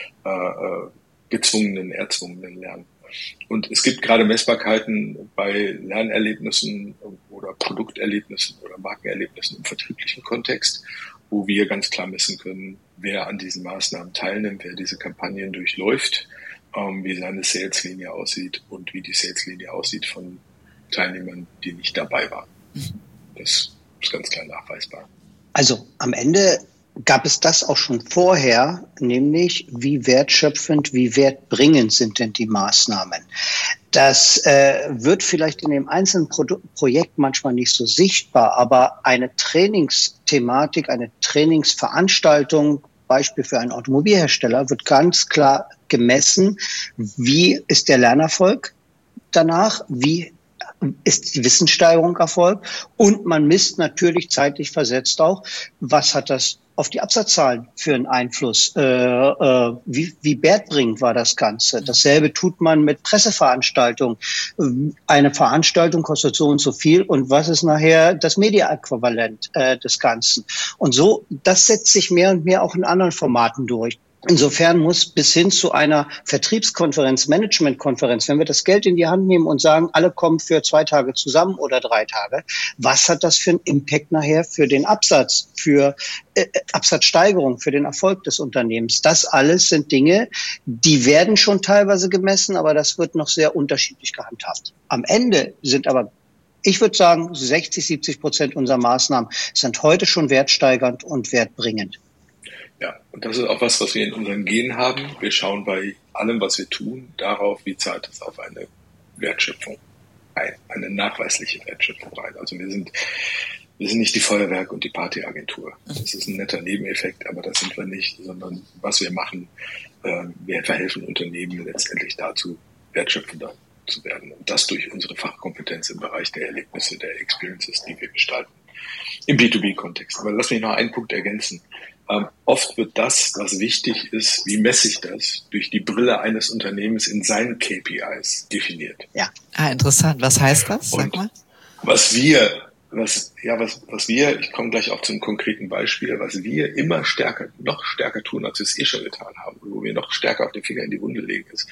äh, gezwungenen, erzwungenen Lernen. Und es gibt gerade Messbarkeiten bei Lernerlebnissen oder Produkterlebnissen oder Markenerlebnissen im vertrieblichen Kontext, wo wir ganz klar messen können, wer an diesen Maßnahmen teilnimmt, wer diese Kampagnen durchläuft, ähm, wie seine Saleslinie aussieht und wie die Saleslinie aussieht von Teilnehmern, die nicht dabei waren. Das ist ganz klar nachweisbar. Also am Ende gab es das auch schon vorher, nämlich wie wertschöpfend, wie wertbringend sind denn die Maßnahmen. Das äh, wird vielleicht in dem einzelnen Pro- Projekt manchmal nicht so sichtbar, aber eine Trainingsthematik, eine Trainingsveranstaltung, Beispiel für einen Automobilhersteller, wird ganz klar gemessen, wie ist der Lernerfolg danach, wie ist die Wissenssteigerung erfolgt, und man misst natürlich zeitlich versetzt auch, was hat das auf die Absatzzahlen für einen Einfluss, äh, äh, wie, wie wertbringend war das Ganze. Dasselbe tut man mit Presseveranstaltungen. Eine Veranstaltung kostet so und so viel, und was ist nachher das Media-Äquivalent äh, des Ganzen? Und so, das setzt sich mehr und mehr auch in anderen Formaten durch. Insofern muss bis hin zu einer Vertriebskonferenz, Managementkonferenz, wenn wir das Geld in die Hand nehmen und sagen, alle kommen für zwei Tage zusammen oder drei Tage, was hat das für einen Impact nachher für den Absatz, für äh, Absatzsteigerung, für den Erfolg des Unternehmens? Das alles sind Dinge, die werden schon teilweise gemessen, aber das wird noch sehr unterschiedlich gehandhabt. Am Ende sind aber, ich würde sagen, sechzig, siebzig Prozent unserer Maßnahmen sind heute schon wertsteigernd und wertbringend. Ja, und das ist auch was, was wir in unseren Genen haben. Wir schauen bei allem, was wir tun, darauf, wie zahlt es auf eine Wertschöpfung ein, eine nachweisliche Wertschöpfung ein. Also wir sind, wir sind nicht die Feuerwerk- und die Partyagentur. Das ist ein netter Nebeneffekt, aber das sind wir nicht, sondern was wir machen, äh, wir verhelfen Unternehmen letztendlich dazu, wertschöpfender zu werden. Und das durch unsere Fachkompetenz im Bereich der Erlebnisse, der Experiences, die wir gestalten. Im B zwei B-Kontext. Aber lass mich noch einen Punkt ergänzen. Ähm, oft wird das, was wichtig ist, wie messe ich das, durch die Brille eines Unternehmens in seinen K P Is definiert. Ja, ah, interessant. Was heißt das? Sag Und mal. Was wir, was, ja, was, was wir, ich komme gleich auch zum konkreten Beispiel, was wir immer stärker, noch stärker tun, als wir es eh schon getan haben, wo wir noch stärker auf den Finger in die Wunde legen, ist,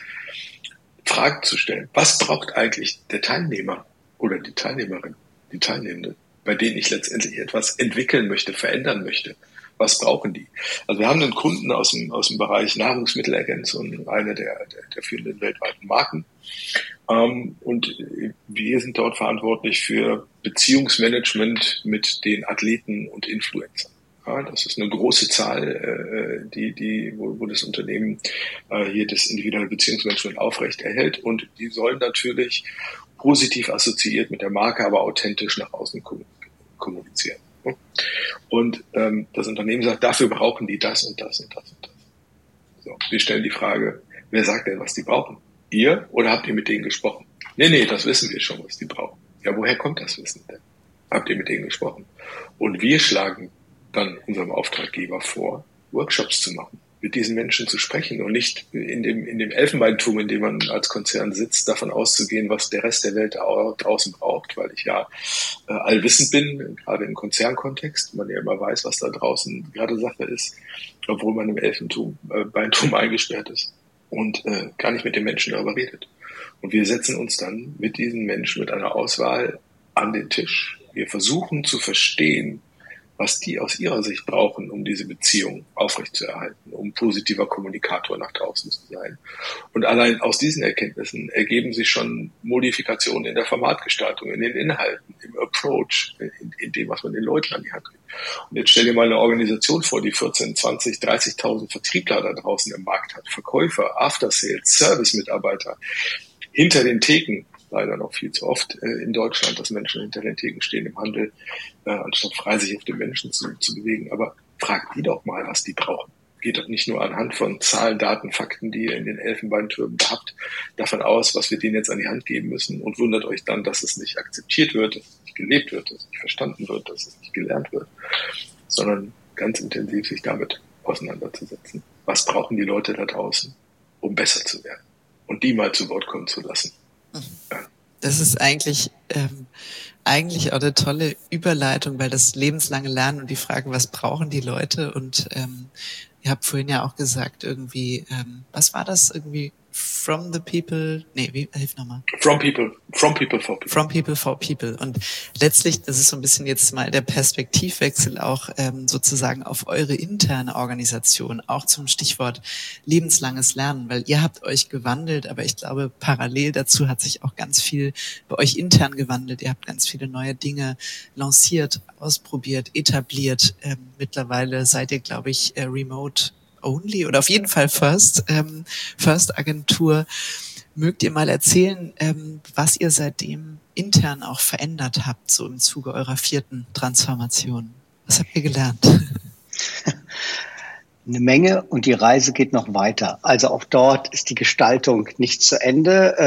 Fragen zu stellen. Was braucht eigentlich der Teilnehmer oder die Teilnehmerin, die Teilnehmende, bei denen ich letztendlich etwas entwickeln möchte, verändern möchte? Was brauchen die? Also wir haben einen Kunden aus dem, aus dem Bereich Nahrungsmittelergänzung, eine der, der, der führenden weltweiten Marken. Ähm, und wir sind dort verantwortlich für Beziehungsmanagement mit den Athleten und Influencern. Ja, das ist eine große Zahl, äh, die, die, wo, wo das Unternehmen äh, hier das individuelle Beziehungsmanagement aufrecht erhält. Und die sollen natürlich positiv assoziiert mit der Marke, aber authentisch nach außen kommunizieren. Und ähm, das Unternehmen sagt, dafür brauchen die das und das und das und das. So, wir stellen die Frage, wer sagt denn, was die brauchen? Ihr oder habt ihr mit denen gesprochen? Nee, nee, das wissen wir schon, was die brauchen. Ja, woher kommt das Wissen denn? Habt ihr mit denen gesprochen? Und wir schlagen dann unserem Auftraggeber vor, Workshops zu machen, mit diesen Menschen zu sprechen und nicht in dem, in dem Elfenbeinturm, in dem man als Konzern sitzt, davon auszugehen, was der Rest der Welt da draußen braucht, weil ich ja äh, allwissend bin, gerade im Konzernkontext, man ja immer weiß, was da draußen gerade Sache ist, obwohl man im Elfenbeinturm äh, eingesperrt ist und äh, gar nicht mit den Menschen darüber redet. Und wir setzen uns dann mit diesen Menschen mit einer Auswahl an den Tisch. Wir versuchen zu verstehen, was die aus ihrer Sicht brauchen, um diese Beziehung aufrechtzuerhalten, um positiver Kommunikator nach draußen zu sein. Und allein aus diesen Erkenntnissen ergeben sich schon Modifikationen in der Formatgestaltung, in den Inhalten, im Approach, in, in dem, was man den Leuten an die Hand gibt. Und jetzt stell dir mal eine Organisation vor, die vierzehn, zwanzig, dreißigtausend Vertriebler da draußen im Markt hat, Verkäufer, After-Sales, Service-Mitarbeiter, hinter den Theken, leider noch viel zu oft äh, in Deutschland, dass Menschen hinter den Theken stehen im Handel, äh, anstatt frei sich auf den Menschen zu, zu bewegen. Aber fragt die doch mal, was die brauchen. Geht doch nicht nur anhand von Zahlen, Daten, Fakten, die ihr in den Elfenbeintürmen habt, davon aus, was wir denen jetzt an die Hand geben müssen und wundert euch dann, dass es nicht akzeptiert wird, dass es nicht gelebt wird, dass es nicht verstanden wird, dass es nicht gelernt wird, sondern ganz intensiv sich damit auseinanderzusetzen. Was brauchen die Leute da draußen, um besser zu werden? Und die mal zu Wort kommen zu lassen. Das ist eigentlich ähm, eigentlich auch eine tolle Überleitung, weil das lebenslange Lernen und die Frage, was brauchen die Leute? Und ähm, ihr habt vorhin ja auch gesagt, irgendwie, ähm, was war das irgendwie? From the people, nee, wie, hilf nochmal. From people, from people for people. From people for people. Und letztlich, das ist so ein bisschen jetzt mal der Perspektivwechsel auch ähm, sozusagen auf eure interne Organisation, auch zum Stichwort lebenslanges Lernen, weil ihr habt euch gewandelt, aber ich glaube, parallel dazu hat sich auch ganz viel bei euch intern gewandelt. Ihr habt ganz viele neue Dinge lanciert, ausprobiert, etabliert. Ähm, mittlerweile seid ihr, glaube ich, äh, remote only oder auf jeden Fall First, ähm, First Agentur. Mögt ihr mal erzählen, ähm, was ihr seitdem intern auch verändert habt, so im Zuge eurer vierten Transformation? Was habt ihr gelernt? Eine Menge und die Reise geht noch weiter. Also auch dort ist die Gestaltung nicht zu Ende.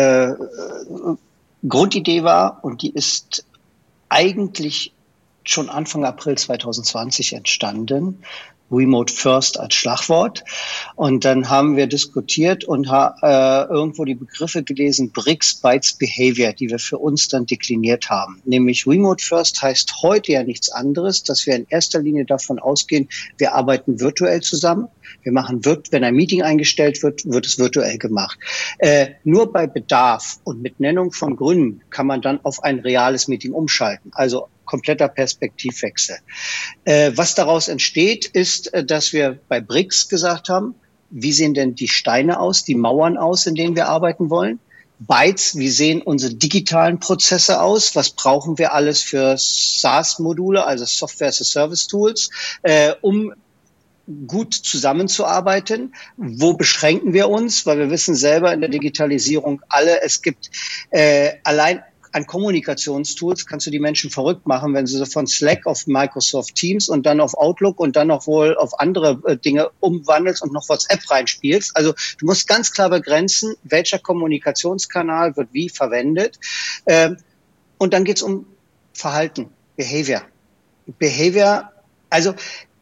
Äh, Grundidee war, und die ist eigentlich schon Anfang April zwanzig zwanzig entstanden, Remote First als Schlagwort. Und dann haben wir diskutiert und ha, äh, irgendwo die Begriffe gelesen, Bricks, Bytes, Behavior, die wir für uns dann dekliniert haben. Nämlich Remote First heißt heute ja nichts anderes, dass wir in erster Linie davon ausgehen, wir arbeiten virtuell zusammen. Wir machen, wenn ein Meeting eingestellt wird, wird es virtuell gemacht. Äh, nur bei Bedarf und mit Nennung von Gründen kann man dann auf ein reales Meeting umschalten. Also kompletter Perspektivwechsel. Äh, was daraus entsteht, ist, äh, dass wir bei Bricks gesagt haben, wie sehen denn die Steine aus, die Mauern aus, in denen wir arbeiten wollen? Bytes, wie sehen unsere digitalen Prozesse aus? Was brauchen wir alles für SaaS-Module, also Software as a Service Tools, äh, um gut zusammenzuarbeiten? Wo beschränken wir uns? Weil wir wissen selber in der Digitalisierung alle, es gibt äh, allein an Kommunikationstools kannst du die Menschen verrückt machen, wenn sie so von Slack auf Microsoft Teams und dann auf Outlook und dann noch wohl auf andere äh, Dinge umwandelst und noch WhatsApp reinspielst. Also du musst ganz klar begrenzen, welcher Kommunikationskanal wird wie verwendet. Ähm, und dann geht's um Verhalten, Behavior. Behavior, also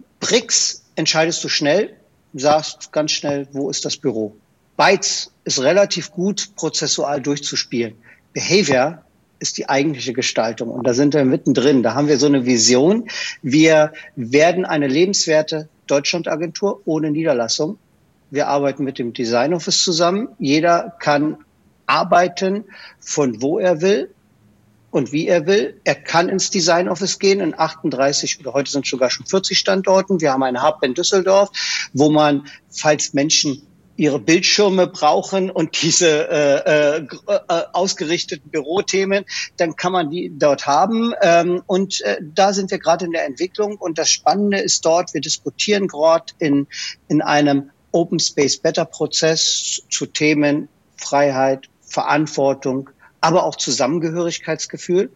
Bricks entscheidest du schnell, sagst ganz schnell, wo ist das Büro. Bytes ist relativ gut prozessual durchzuspielen. Behavior ist die eigentliche Gestaltung. Und da sind wir mittendrin. Da haben wir so eine Vision. Wir werden eine lebenswerte Deutschlandagentur ohne Niederlassung. Wir arbeiten mit dem Design Office zusammen. Jeder kann arbeiten, von wo er will und wie er will. Er kann ins Design Office gehen in achtunddreißig oder heute sind es sogar schon vierzig Standorten. Wir haben einen Hub in Düsseldorf, wo man, falls Menschen ihre Bildschirme brauchen und diese äh, äh, ausgerichteten Bürothemen, dann kann man die dort haben. Ähm, und äh, da sind wir gerade in der Entwicklung. Und das Spannende ist dort, wir diskutieren gerade in, in einem Open Space Better Prozess zu Themen Freiheit, Verantwortung, aber auch Zusammengehörigkeitsgefühl.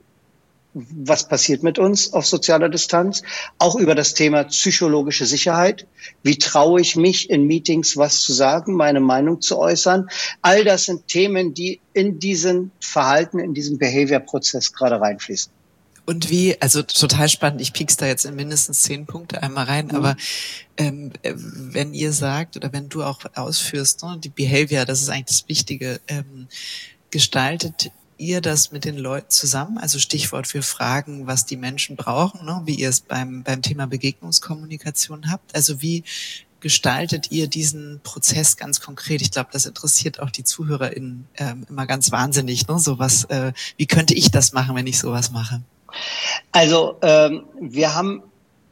Was passiert mit uns auf sozialer Distanz? Auch über das Thema psychologische Sicherheit. Wie traue ich mich in Meetings was zu sagen, meine Meinung zu äußern? All das sind Themen, die in diesen Verhalten, in diesen Behavior-Prozess gerade reinfließen. Und wie, also total spannend, ich piek's da jetzt in mindestens zehn Punkte einmal rein, mhm. aber ähm, wenn ihr sagt oder wenn du auch ausführst, ne, die Behavior, das ist eigentlich das Wichtige, ähm, gestaltet ihr das mit den Leuten zusammen? Also Stichwort für Fragen, was die Menschen brauchen, ne, wie ihr es beim beim Thema Begegnungskommunikation habt. Also wie gestaltet ihr diesen Prozess ganz konkret? Ich glaube, das interessiert auch die ZuhörerInnen ähm, immer ganz wahnsinnig. Ne? Sowas, äh, wie könnte ich das machen, wenn ich sowas mache? Also ähm, wir haben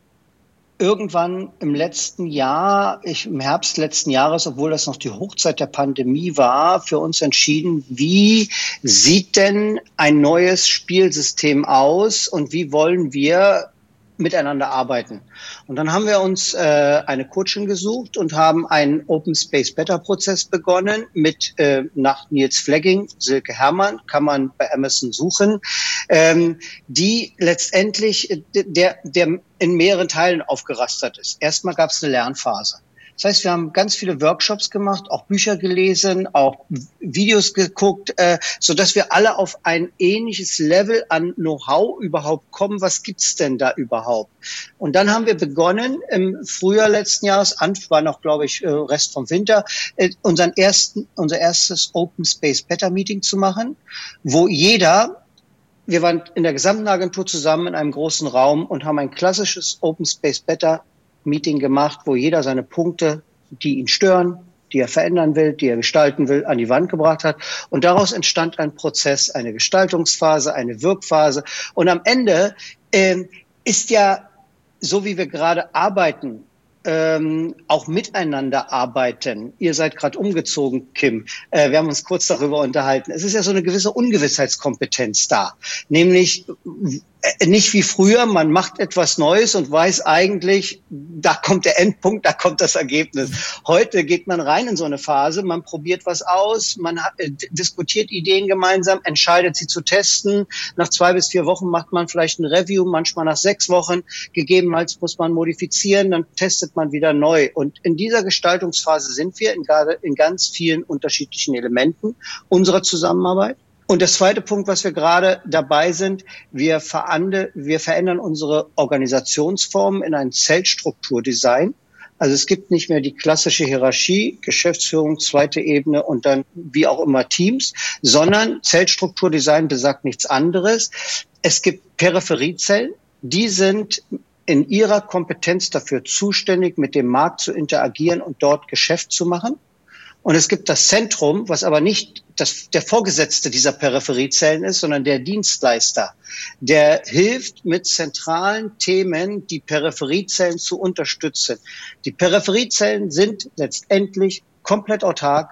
irgendwann im letzten Jahr, ich, im Herbst letzten Jahres, obwohl das noch die Hochzeit der Pandemie war, für uns entschieden, wie sieht denn ein neues Spielsystem aus und wie wollen wir miteinander arbeiten. Und dann haben wir uns äh, eine Coachin gesucht und haben einen Open Space Better Prozess begonnen mit äh, nach Nils Flegging, Silke Herrmann, kann man bei Amazon suchen, ähm, die letztendlich der, der in mehreren Teilen aufgerastert ist. Erstmal gab es eine Lernphase. Das heißt, wir haben ganz viele Workshops gemacht, auch Bücher gelesen, auch Videos geguckt, äh, so dass wir alle auf ein ähnliches Level an Know-how überhaupt kommen. Was gibt's denn da überhaupt? Und dann haben wir begonnen, im Frühjahr letzten Jahres, war noch, glaube ich, Rest vom Winter, äh, unseren ersten, unser erstes Open Space Better Meeting zu machen, wo jeder, wir waren in der gesamten Agentur zusammen in einem großen Raum und haben ein klassisches Open Space Better Meeting gemacht, wo jeder seine Punkte, die ihn stören, die er verändern will, die er gestalten will, an die Wand gebracht hat. Und daraus entstand ein Prozess, eine Gestaltungsphase, eine Wirkphase. Und am Ende ähm, ist ja, so wie wir gerade arbeiten, ähm, auch miteinander arbeiten. Ihr seid gerade umgezogen, Kim. Äh, wir haben uns kurz darüber unterhalten. Es ist ja so eine gewisse Ungewissheitskompetenz da. Nämlich äh, nicht wie früher, man macht etwas Neues und weiß eigentlich, da kommt der Endpunkt, da kommt das Ergebnis. Heute geht man rein in so eine Phase, man probiert was aus, man hat, äh, diskutiert Ideen gemeinsam, entscheidet sie zu testen. Nach zwei bis vier Wochen macht man vielleicht ein Review, manchmal nach sechs Wochen. Gegebenenfalls muss man modifizieren, dann testet man wieder neu. Und in dieser Gestaltungsphase sind wir in, gerade in ganz vielen unterschiedlichen Elementen unserer Zusammenarbeit. Und das zweite Punkt, was wir gerade dabei sind, wir, verande, wir verändern unsere Organisationsformen in ein Zeltstrukturdesign. Also es gibt nicht mehr die klassische Hierarchie, Geschäftsführung, zweite Ebene und dann wie auch immer Teams, sondern Zeltstrukturdesign besagt nichts anderes. Es gibt Peripheriezellen, die sind in ihrer Kompetenz dafür zuständig, mit dem Markt zu interagieren und dort Geschäft zu machen. Und es gibt das Zentrum, was aber nicht das, der Vorgesetzte dieser Peripheriezellen ist, sondern der Dienstleister, der hilft, mit zentralen Themen die Peripheriezellen zu unterstützen. Die Peripheriezellen sind letztendlich komplett autark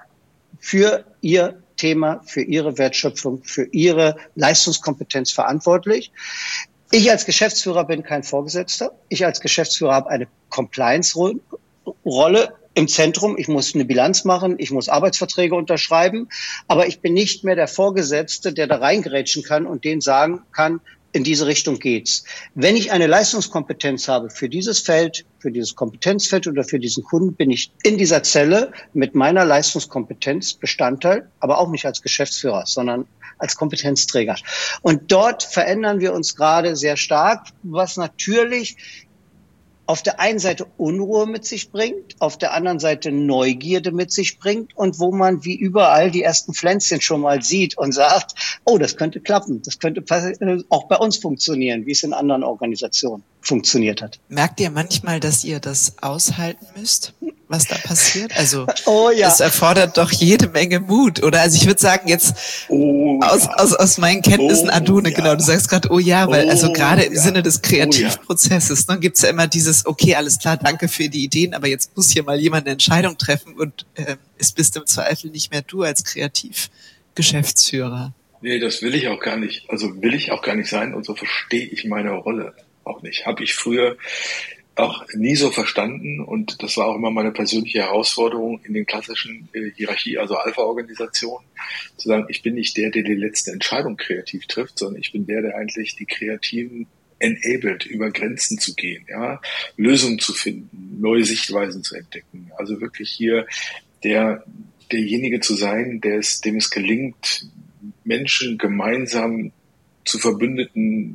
für ihr Thema, für ihre Wertschöpfung, für ihre Leistungskompetenz verantwortlich. Ich als Geschäftsführer bin kein Vorgesetzter. Ich als Geschäftsführer habe eine Compliance-Rolle im Zentrum. Ich muss eine Bilanz machen, ich muss Arbeitsverträge unterschreiben, aber ich bin nicht mehr der Vorgesetzte, der da reingerätschen kann und denen sagen kann, in diese Richtung geht's. Wenn ich eine Leistungskompetenz habe für dieses Feld, für dieses Kompetenzfeld oder für diesen Kunden, bin ich in dieser Zelle mit meiner Leistungskompetenz Bestandteil, aber auch nicht als Geschäftsführer, sondern als Kompetenzträger. Und dort verändern wir uns gerade sehr stark, was natürlich auf der einen Seite Unruhe mit sich bringt, auf der anderen Seite Neugierde mit sich bringt und wo man wie überall die ersten Pflänzchen schon mal sieht und sagt, oh, das könnte klappen, das könnte auch bei uns funktionieren, wie es in anderen Organisationen funktioniert hat. Merkt ihr manchmal, dass ihr das aushalten müsst, was da passiert? Also oh, ja. Es erfordert doch jede Menge Mut, oder? Also ich würde sagen jetzt oh, aus, ja. aus, aus meinen Kenntnissen, oh, Adune, ja. genau, du sagst gerade, oh ja, weil oh, also gerade im ja. Sinne des Kreativprozesses oh, ja. ne, gibt's ja immer dieses, okay, alles klar, danke für die Ideen, aber jetzt muss hier mal jemand eine Entscheidung treffen und äh, es bist im Zweifel nicht mehr du als Kreativgeschäftsführer. Nee, das will ich auch gar nicht. Also will ich auch gar nicht sein und so verstehe ich meine Rolle auch nicht. Habe ich früher auch nie so verstanden und das war auch immer meine persönliche Herausforderung in den klassischen äh, Hierarchie, also Alpha-Organisationen, zu sagen, ich bin nicht der, der die letzte Entscheidung kreativ trifft, sondern ich bin der, der eigentlich die Kreativen enabled, über Grenzen zu gehen, ja, Lösungen zu finden, neue Sichtweisen zu entdecken. Also wirklich hier der derjenige zu sein, der es, dem es gelingt, Menschen gemeinsam zu verbündeten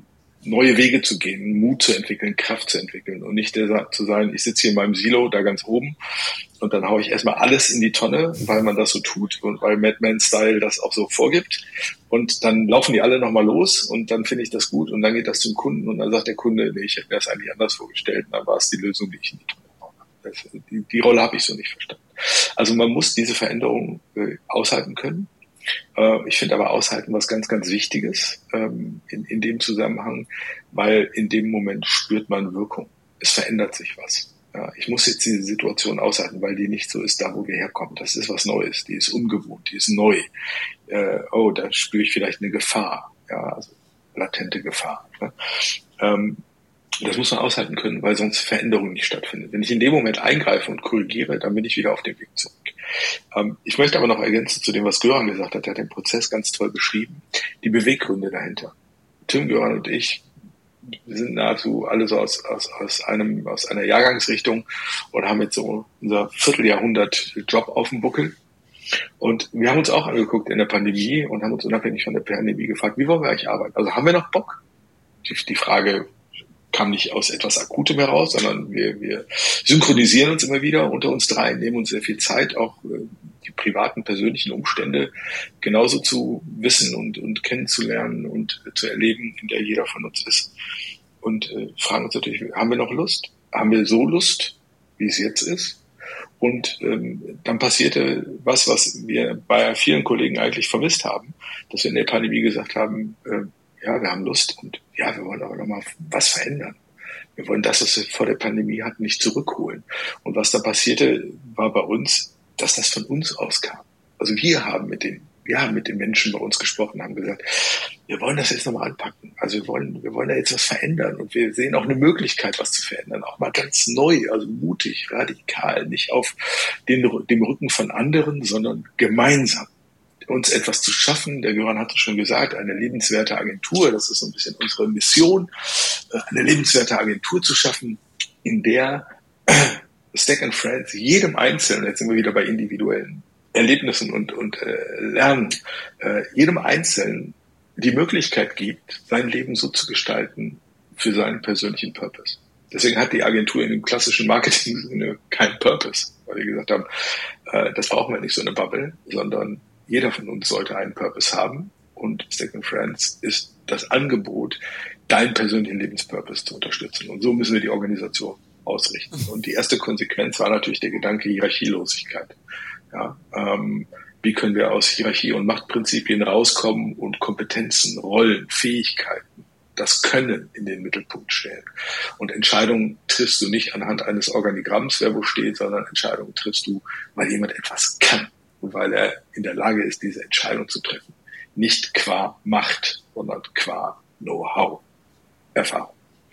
neue Wege zu gehen, Mut zu entwickeln, Kraft zu entwickeln und nicht der, zu sein, ich sitze hier in meinem Silo da ganz oben und dann haue ich erstmal alles in die Tonne, weil man das so tut und weil Madman-Style das auch so vorgibt und dann laufen die alle nochmal los und dann finde ich das gut und dann geht das zum Kunden und dann sagt der Kunde, nee, ich hätte mir das eigentlich anders vorgestellt und dann war es die Lösung, die ich in die Tonne gehauen habe. Das, die, die Rolle habe ich so nicht verstanden. Also man muss diese Veränderung äh, aushalten können. Äh, ich finde aber aushalten was ganz, ganz Wichtiges ähm, in, in dem Zusammenhang, weil in dem Moment spürt man Wirkung. Es verändert sich was. Ja, ich muss jetzt diese Situation aushalten, weil die nicht so ist, da wo wir herkommen. Das ist was Neues, die ist ungewohnt, die ist neu. Äh, oh, da spüre ich vielleicht eine Gefahr, ja, also latente Gefahr. Ne? Ähm, das muss man aushalten können, weil sonst Veränderung nicht stattfindet. Wenn ich in dem Moment eingreife und korrigiere, dann bin ich wieder auf dem Weg zurück. Ähm, ich möchte aber noch ergänzen zu dem, was Göran gesagt hat. Er hat den Prozess ganz toll beschrieben. Die Beweggründe dahinter. Tim, Göran und ich, wir sind nahezu alle so aus, aus, aus einem, aus einer Jahrgangsrichtung und haben jetzt so unser Vierteljahrhundert Job auf dem Buckel. Und wir haben uns auch angeguckt in der Pandemie und haben uns unabhängig von der Pandemie gefragt, wie wollen wir eigentlich arbeiten? Also haben wir noch Bock? Die, die Frage kam nicht aus etwas Akutem heraus, sondern wir, wir synchronisieren uns immer wieder unter uns drei, nehmen uns sehr viel Zeit, auch äh, die privaten, persönlichen Umstände genauso zu wissen und, und kennenzulernen und äh, zu erleben, in der jeder von uns ist. Und äh, fragen uns natürlich, haben wir noch Lust? Haben wir so Lust, wie es jetzt ist? Und ähm, dann passierte was, was wir bei vielen Kollegen eigentlich vermisst haben, dass wir in der Pandemie gesagt haben, äh, ja, wir haben Lust und ja, wir wollen aber nochmal was verändern. Wir wollen das, was wir vor der Pandemie hatten, nicht zurückholen. Und was da passierte, war bei uns, dass das von uns auskam. Also wir haben mit den, wir haben mit den Menschen bei uns gesprochen, haben gesagt, wir wollen das jetzt nochmal anpacken. Also wir wollen, wir wollen da jetzt was verändern und wir sehen auch eine Möglichkeit, was zu verändern. Auch mal ganz neu, also mutig, radikal, nicht auf den, dem Rücken von anderen, sondern gemeinsam. Uns etwas zu schaffen, der Göran hat es schon gesagt, eine lebenswerte Agentur, das ist so ein bisschen unsere Mission, eine lebenswerte Agentur zu schaffen, in der Stack and Friends jedem Einzelnen, jetzt sind wir wieder bei individuellen Erlebnissen und, und äh, Lernen, äh, jedem Einzelnen die Möglichkeit gibt, sein Leben so zu gestalten für seinen persönlichen Purpose. Deswegen hat die Agentur in dem klassischen Marketing keinen Purpose, weil wir gesagt haben, äh, das brauchen wir nicht so eine Bubble, sondern jeder von uns sollte einen Purpose haben und Stack and Friends ist das Angebot, deinen persönlichen Lebenspurpose zu unterstützen. Und so müssen wir die Organisation ausrichten. Und die erste Konsequenz war natürlich der Gedanke Hierarchielosigkeit. Ja, ähm, wie können wir aus Hierarchie- und Machtprinzipien rauskommen und Kompetenzen, Rollen, Fähigkeiten, das Können in den Mittelpunkt stellen. Und Entscheidungen triffst du nicht anhand eines Organigramms, wer wo steht, sondern Entscheidungen triffst du, weil jemand etwas kann. Und weil er in der Lage ist, diese Entscheidung zu treffen. Nicht qua Macht, sondern qua Know-how, Erfahrung.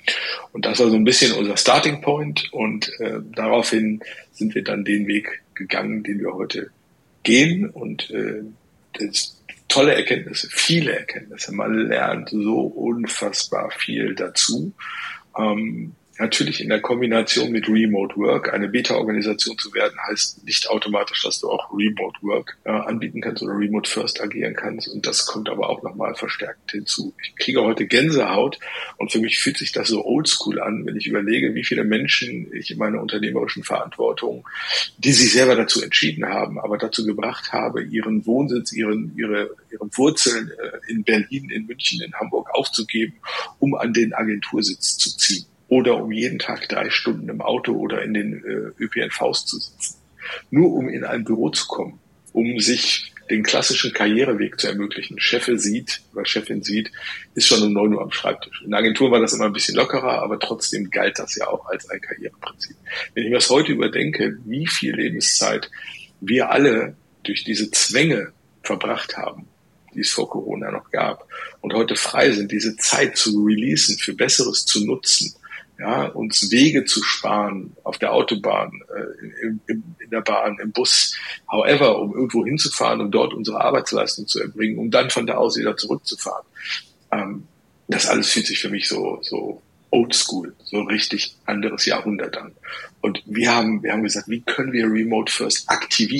Und das war so ein bisschen unser Starting Point und äh, daraufhin sind wir dann den Weg gegangen, den wir heute gehen und äh, das tolle Erkenntnisse, viele Erkenntnisse. Man lernt so unfassbar viel dazu. Ähm, Natürlich in der Kombination mit Remote Work. Eine Beta-Organisation zu werden, heißt nicht automatisch, dass du auch Remote Work äh, anbieten kannst oder Remote First agieren kannst. Und das kommt aber auch nochmal verstärkt hinzu. Ich kriege heute Gänsehaut und für mich fühlt sich das so oldschool an, wenn ich überlege, wie viele Menschen ich in meiner unternehmerischen Verantwortung, die sich selber dazu entschieden haben, aber dazu gebracht habe, ihren Wohnsitz, ihren, ihre, ihre Wurzeln äh, in Berlin, in München, in Hamburg aufzugeben, um an den Agentursitz zu ziehen. Oder um jeden Tag drei Stunden im Auto oder in den äh, Ö P N Vs zu sitzen. Nur um in ein Büro zu kommen, um sich den klassischen Karriereweg zu ermöglichen. Chefin sieht oder Chefin sieht, ist schon um neun Uhr am Schreibtisch. In der Agentur war das immer ein bisschen lockerer, aber trotzdem galt das ja auch als ein Karriereprinzip. Wenn ich mir das heute überdenke, wie viel Lebenszeit wir alle durch diese Zwänge verbracht haben, die es vor Corona noch gab, und heute frei sind, diese Zeit zu releasen, für Besseres zu nutzen, ja, uns Wege zu sparen auf der Autobahn, äh, in, in, in der Bahn, im Bus, however, um irgendwo hinzufahren, um dort unsere Arbeitsleistung zu erbringen, um dann von da aus wieder zurückzufahren. Ähm, das alles fühlt sich für mich so so oldschool, so richtig anderes Jahrhundert an. Und wir haben wir haben gesagt, wie können wir Remote First aktivieren?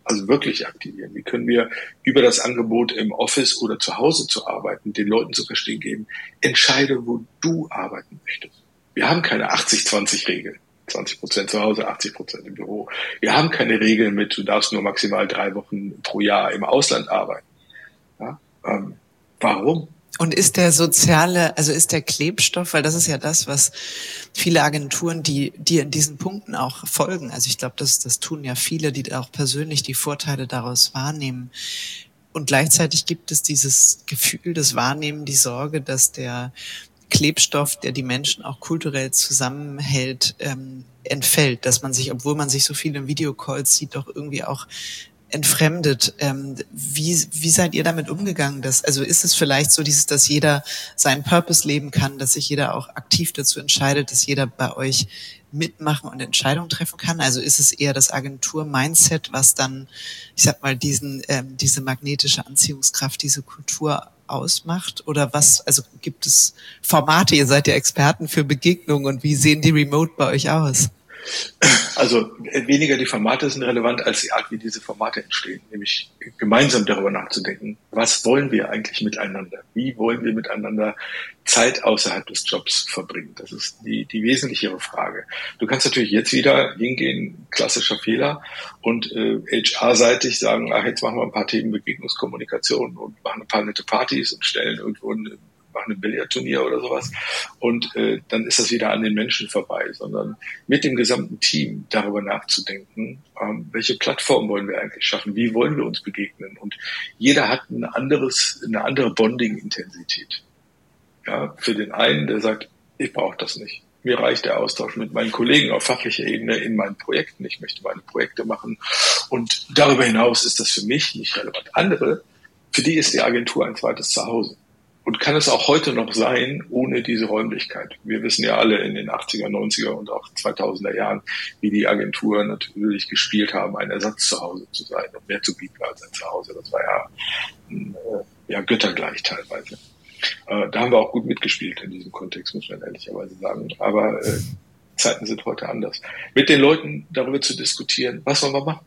Also wirklich aktivieren. Wie können wir über das Angebot im Office oder zu Hause zu arbeiten, den Leuten zu verstehen geben, entscheide, wo du arbeiten möchtest. Wir haben keine achtzig zwanzig Regel. zwanzig Prozent zu Hause, achtzig Prozent im Büro. Wir haben keine Regel mit, du darfst nur maximal drei Wochen pro Jahr im Ausland arbeiten. Ja? Ähm, warum? Und ist der soziale, also ist der Klebstoff, weil das ist ja das, was viele Agenturen, die die in diesen Punkten auch folgen, also ich glaube, das das tun ja viele, die auch persönlich die Vorteile daraus wahrnehmen. Und gleichzeitig gibt es dieses Gefühl, das Wahrnehmen, die Sorge, dass der Klebstoff, der die Menschen auch kulturell zusammenhält, ähm, entfällt, dass man sich, obwohl man sich so viel in Videocalls sieht, doch irgendwie auch entfremdet. Ähm, wie, wie seid ihr damit umgegangen? Dass, also ist es vielleicht so dieses, dass jeder seinen Purpose leben kann, dass sich jeder auch aktiv dazu entscheidet, dass jeder bei euch mitmachen und Entscheidungen treffen kann? Also ist es eher das Agentur-Mindset, was dann, ich sag mal, diesen, ähm, diese magnetische Anziehungskraft, diese Kultur ausmacht? Oder was, also gibt es Formate, ihr seid ja Experten für Begegnungen, und wie sehen die Remote bei euch aus? Also weniger die Formate sind relevant als die Art, wie diese Formate entstehen, nämlich gemeinsam darüber nachzudenken, was wollen wir eigentlich miteinander? Wie wollen wir miteinander Zeit außerhalb des Jobs verbringen? Das ist die, die wesentlichere Frage. Du kannst natürlich jetzt wieder hingehen, klassischer Fehler, und äh, H R-seitig sagen, ach, jetzt machen wir ein paar Themen Begegnungskommunikation und machen ein paar nette Partys und stellen irgendwo ein machen ein Billardturnier oder sowas, und äh, dann ist das wieder an den Menschen vorbei, sondern mit dem gesamten Team darüber nachzudenken, ähm, welche Plattform wollen wir eigentlich schaffen, wie wollen wir uns begegnen, und jeder hat ein anderes, eine andere Bonding-Intensität. Ja, für den einen, der sagt, ich brauche das nicht. Mir reicht der Austausch mit meinen Kollegen auf fachlicher Ebene in meinen Projekten. Ich möchte meine Projekte machen, und darüber hinaus ist das für mich nicht relevant. Andere, für die ist die Agentur ein zweites Zuhause. Und kann es auch heute noch sein, ohne diese Räumlichkeit. Wir wissen ja alle in den achtziger, neunziger und auch zweitausender Jahren, wie die Agenturen natürlich gespielt haben, ein Ersatz zu Hause zu sein und mehr zu bieten als ein Zuhause. Das war ja, ja göttergleich teilweise. Äh, da haben wir auch gut mitgespielt in diesem Kontext, muss man ehrlicherweise sagen. Aber äh, Zeiten sind heute anders. Mit den Leuten darüber zu diskutieren, was sollen wir machen?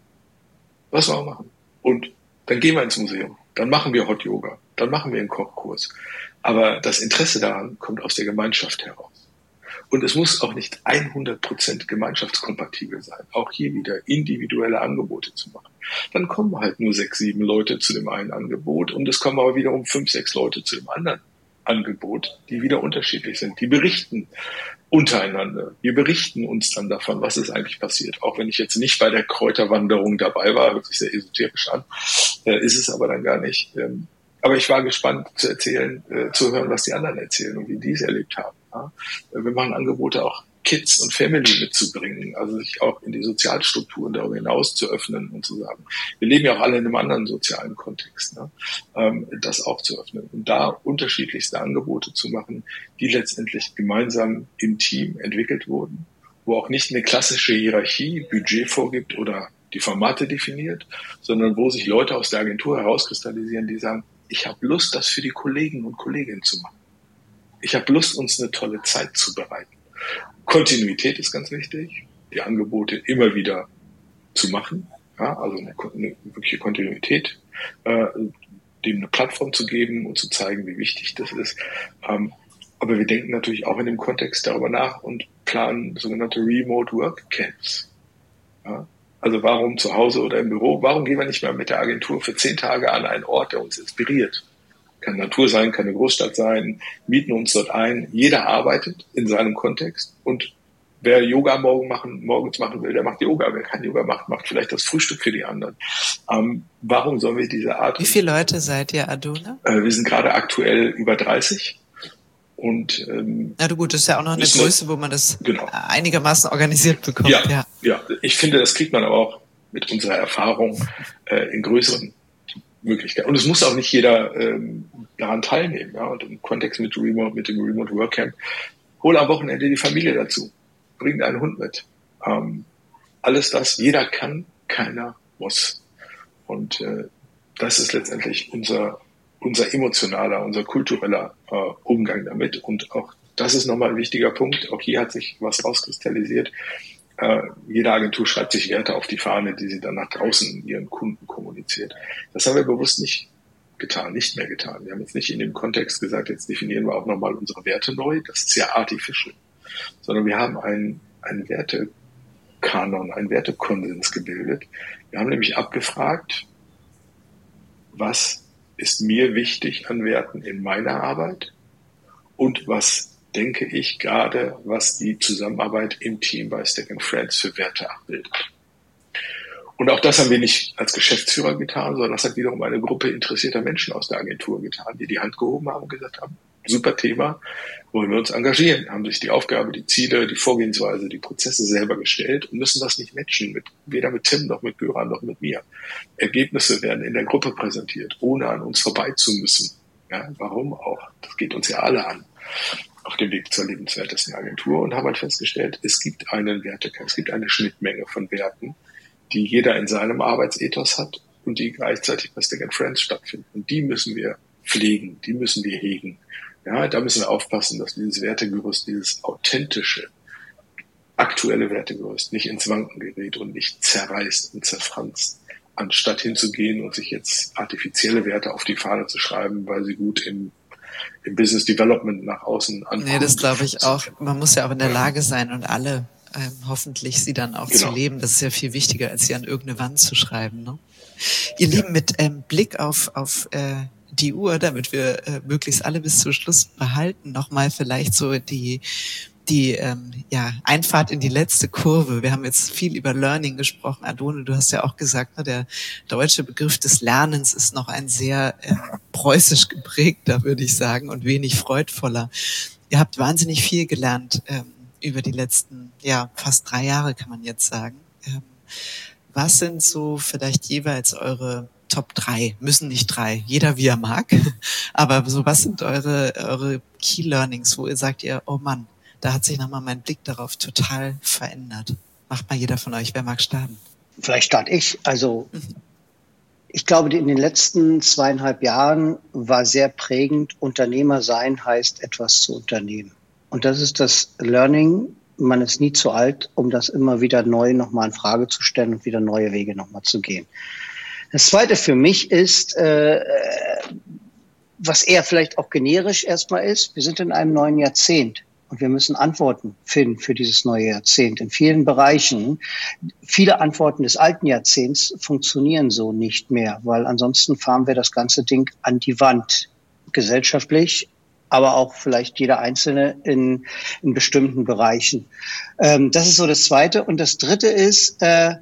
Was sollen wir machen? Und dann gehen wir ins Museum. Dann machen wir Hot Yoga, dann machen wir einen Kochkurs. Aber das Interesse daran kommt aus der Gemeinschaft heraus. Und es muss auch nicht hundert Prozent gemeinschaftskompatibel sein. Auch hier wieder individuelle Angebote zu machen. Dann kommen halt nur sechs, sieben Leute zu dem einen Angebot, und es kommen aber wiederum fünf, sechs Leute zu dem anderen Angebot, die wieder unterschiedlich sind. Die berichten untereinander. Wir berichten uns dann davon, was ist eigentlich passiert. Auch wenn ich jetzt nicht bei der Kräuterwanderung dabei war, hört sich sehr esoterisch an, äh, ist es aber dann gar nicht. Ähm, aber ich war gespannt zu erzählen, äh, zu hören, was die anderen erzählen und wie die es erlebt haben. Ja? Wir machen Angebote, auch Kids und Family mitzubringen, also sich auch in die Sozialstrukturen darüber hinaus zu öffnen und zu sagen, wir leben ja auch alle in einem anderen sozialen Kontext, ne? ähm, das auch zu öffnen und da unterschiedlichste Angebote zu machen, die letztendlich gemeinsam im Team entwickelt wurden, wo auch nicht eine klassische Hierarchie Budget vorgibt oder die Formate definiert, sondern wo sich Leute aus der Agentur herauskristallisieren, die sagen, ich habe Lust, das für die Kollegen und Kolleginnen zu machen. Ich habe Lust, uns eine tolle Zeit zu bereiten. Kontinuität ist ganz wichtig, die Angebote immer wieder zu machen, ja, also eine, eine wirkliche Kontinuität, äh, dem eine Plattform zu geben und zu zeigen, wie wichtig das ist. Ähm, aber wir denken natürlich auch in dem Kontext darüber nach und planen sogenannte Remote Work Camps. Ja, also warum zu Hause oder im Büro? Warum gehen wir nicht mal mit der Agentur für zehn Tage an einen Ort, der uns inspiriert? Kann Natur sein, kann eine Großstadt sein, mieten uns dort ein. Jeder arbeitet in seinem Kontext, und wer Yoga morgen machen, morgens machen will, der macht Yoga. Wer kein Yoga macht, macht vielleicht das Frühstück für die anderen. Ähm, warum sollen wir diese Art... Wie viele Leute seid ihr, Aduna? Äh, wir sind gerade aktuell über dreißig. Und, ähm, Na du gut, das ist ja auch noch eine Größe, wo man das genau. einigermaßen organisiert bekommt. Ja, ja, ja, ich finde, das kriegt man aber auch mit unserer Erfahrung äh, in größeren Möglichkeit. Und es muss auch nicht jeder ähm, daran teilnehmen. Ja? Und im Kontext mit, Remote, mit dem Remote Work Camp, hol am Wochenende die Familie dazu. Bring deinen Hund mit. Ähm, alles das, jeder kann, keiner muss. Und äh, das ist letztendlich unser, unser emotionaler, unser kultureller äh, Umgang damit. Und auch das ist nochmal ein wichtiger Punkt. Auch hier hat sich was rauskristallisiert. äh, jede Agentur schreibt sich Werte auf die Fahne, die sie dann nach draußen ihren Kunden kommuniziert. Das haben wir bewusst nicht getan, nicht mehr getan. Wir haben jetzt nicht in dem Kontext gesagt, jetzt definieren wir auch nochmal unsere Werte neu. Das ist ja artificial. Sondern wir haben einen, einen Wertekanon, einen Wertekonsens gebildet. Wir haben nämlich abgefragt, was ist mir wichtig an Werten in meiner Arbeit und was denke ich gerade, was die Zusammenarbeit im Team bei Stack and Friends für Werte abbildet. Und auch das haben wir nicht als Geschäftsführer getan, sondern das hat wiederum eine Gruppe interessierter Menschen aus der Agentur getan, die die Hand gehoben haben und gesagt haben, super Thema, wollen wir uns engagieren, haben sich die Aufgabe, die Ziele, die Vorgehensweise, die Prozesse selber gestellt und müssen das nicht matchen, mit, weder mit Tim noch mit Göran noch mit mir. Ergebnisse werden in der Gruppe präsentiert, ohne an uns vorbei zu müssen. Ja, warum auch? Das geht uns ja alle an auf dem Weg zur lebenswertesten Agentur und haben halt festgestellt, es gibt einen Wertekern, es gibt eine Schnittmenge von Werten, die jeder in seinem Arbeitsethos hat und die gleichzeitig bei Stack and Friends stattfinden. Und die müssen wir pflegen, die müssen wir hegen. Ja, da müssen wir aufpassen, dass dieses Wertegerüst, dieses authentische, aktuelle Wertegerüst nicht ins Wanken gerät und nicht zerreißt und zerfranst, anstatt hinzugehen und sich jetzt artifizielle Werte auf die Fahne zu schreiben, weil sie gut im, im Business Development nach außen ankommen. Nee, das glaube ich auch. Man muss ja auch in der Lage sein und alle ähm, hoffentlich sie dann auch genau. zu leben. Das ist ja viel wichtiger, als sie an irgendeine Wand zu schreiben. Ne? Ihr ja. Lieben, mit ähm, Blick auf, auf äh, die Uhr, damit wir äh, möglichst alle bis zum Schluss behalten, nochmal vielleicht so die die ähm, ja Einfahrt in die letzte Kurve. Wir haben jetzt viel über Learning gesprochen. Adone, du hast ja auch gesagt, ne, der deutsche Begriff des Lernens ist noch ein sehr äh, preußisch geprägter, würde ich sagen, und wenig freudvoller. Ihr habt wahnsinnig viel gelernt ähm, über die letzten, ja, fast drei Jahre, kann man jetzt sagen. Ähm, was sind so vielleicht jeweils eure Top drei, müssen nicht drei, jeder wie er mag, aber so was sind eure eure Key Learnings, wo ihr sagt, ihr, oh Mann, da hat sich nochmal mein Blick darauf total verändert. Macht mal jeder von euch, wer mag starten? Vielleicht starte ich. Also mhm. ich glaube, in den letzten zweieinhalb Jahren war sehr prägend, Unternehmer sein heißt, etwas zu unternehmen. Und das ist das Learning. Man ist nie zu alt, um das immer wieder neu nochmal in Frage zu stellen und wieder neue Wege nochmal zu gehen. Das Zweite für mich ist, äh, was eher vielleicht auch generisch erstmal ist, wir sind in einem neuen Jahrzehnt und wir müssen Antworten finden für dieses neue Jahrzehnt in vielen Bereichen. Viele Antworten des alten Jahrzehnts funktionieren so nicht mehr, weil ansonsten fahren wir das ganze Ding an die Wand, gesellschaftlich, aber auch vielleicht jeder Einzelne in, in bestimmten Bereichen. Ähm, das ist so das Zweite. Und das Dritte ist, äh,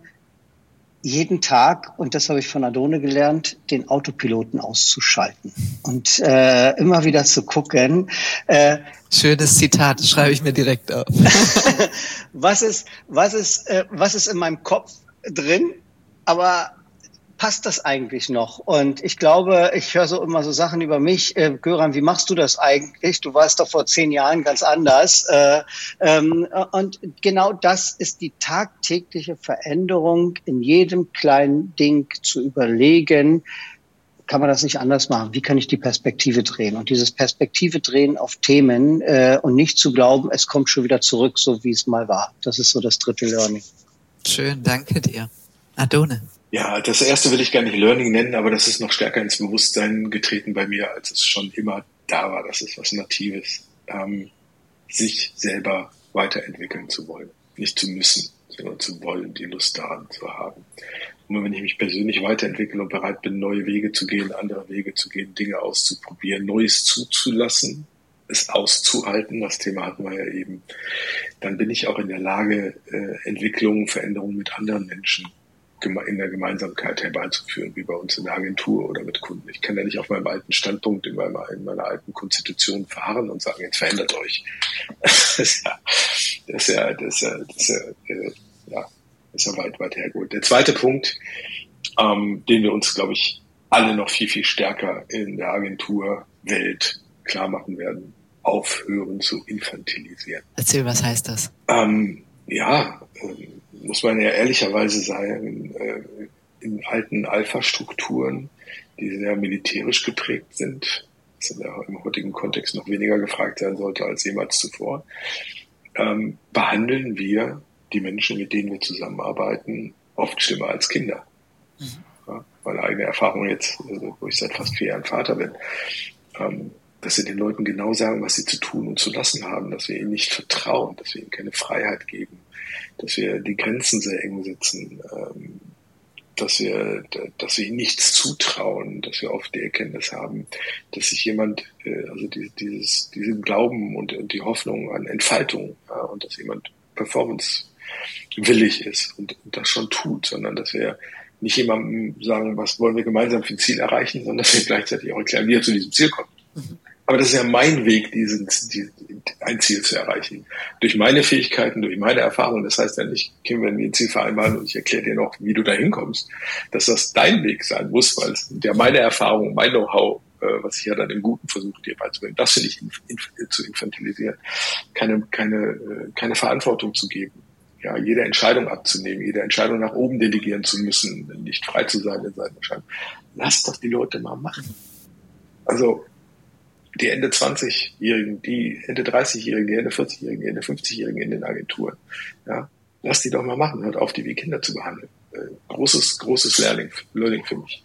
jeden Tag, und das habe ich von Adone gelernt, den Autopiloten auszuschalten und äh, immer wieder zu gucken. Äh, Schönes Zitat, schreibe ich mir direkt auf. was ist, was ist, äh, was ist in meinem Kopf drin? Aber passt das eigentlich noch? Und ich glaube, ich höre so immer so Sachen über mich. Äh, Göran, wie machst du das eigentlich? Du warst doch vor zehn Jahren ganz anders. Äh, ähm, und genau das ist die tagtägliche Veränderung, in jedem kleinen Ding zu überlegen, kann man das nicht anders machen? Wie kann ich die Perspektive drehen? Und dieses Perspektive drehen auf Themen äh, und nicht zu glauben, es kommt schon wieder zurück, so wie es mal war. Das ist so das dritte Learning. Schön, danke dir. Adone. Ja, das erste will ich gar nicht Learning nennen, aber das ist noch stärker ins Bewusstsein getreten bei mir, als es schon immer da war. Das ist was Natives, ähm, sich selber weiterentwickeln zu wollen. Nicht zu müssen, sondern zu wollen, die Lust daran zu haben. Und nur wenn ich mich persönlich weiterentwickle und bereit bin, neue Wege zu gehen, andere Wege zu gehen, Dinge auszuprobieren, Neues zuzulassen, es auszuhalten, das Thema hatten wir ja eben, dann bin ich auch in der Lage, äh, Entwicklungen, Veränderungen mit anderen Menschen in der Gemeinsamkeit herbeizuführen, wie bei uns in der Agentur oder mit Kunden. Ich kann ja nicht auf meinem alten Standpunkt, in meiner, in meiner alten Konstitution verharren und sagen, jetzt verändert euch. Das ist ja, das ist ja, das ist ja, das ist ja, äh, ja, das ist ja weit, weit hergeholt. Der zweite Punkt, ähm, den wir uns, glaube ich, alle noch viel, viel stärker in der Agenturwelt klar machen werden, aufhören zu infantilisieren. Erzähl, was heißt das? Ähm, ja, ähm, muss man ja ehrlicherweise sagen, äh, in alten Alpha-Strukturen, die sehr militärisch geprägt sind, was ja im heutigen Kontext noch weniger gefragt sein sollte als jemals zuvor, ähm, behandeln wir die Menschen, mit denen wir zusammenarbeiten, oft schlimmer als Kinder. Mhm. Ja, meine eigene Erfahrung jetzt, wo ich seit fast vier Jahren Vater bin, ähm, dass wir den Leuten genau sagen, was sie zu tun und zu lassen haben, dass wir ihnen nicht vertrauen, dass wir ihnen keine Freiheit geben, dass wir die Grenzen sehr eng setzen, ähm, dass wir, dass wir ihnen nichts zutrauen, dass wir oft die Erkenntnis haben, dass sich jemand, äh, also die, dieses, diesen Glauben und, und die Hoffnung an Entfaltung, ja, und dass jemand performancewillig ist und, und das schon tut, sondern dass wir nicht jemandem sagen, was wollen wir gemeinsam für ein Ziel erreichen, sondern dass wir gleichzeitig auch erklären, wie er zu diesem Ziel kommt. Mhm. Aber das ist ja mein Weg, diesen, die, ein Ziel zu erreichen. Durch meine Fähigkeiten, durch meine Erfahrung. Das heißt ja nicht, Kim, wenn wir ein Ziel vereinbaren und ich erkläre dir noch, wie du da hinkommst, dass das dein Weg sein muss, weil es ja meine Erfahrung, mein Know-how, äh, was ich ja dann im Guten versuche, dir beizubringen, das finde ich inf- inf- zu infantilisieren. Keine, keine, äh, keine Verantwortung zu geben. Ja, jede Entscheidung abzunehmen, jede Entscheidung nach oben delegieren zu müssen, nicht frei zu sein in seinen Entscheidungen. Lass doch die Leute mal machen. Also, die Ende zwanzigjährigen, die Ende dreißigjährigen, die Ende vierzigjährigen, die Ende fünfzigjährigen in den Agenturen. Ja, lass die doch mal machen. Hört auf, die wie Kinder zu behandeln. Äh, großes, großes Learning, Learning für mich.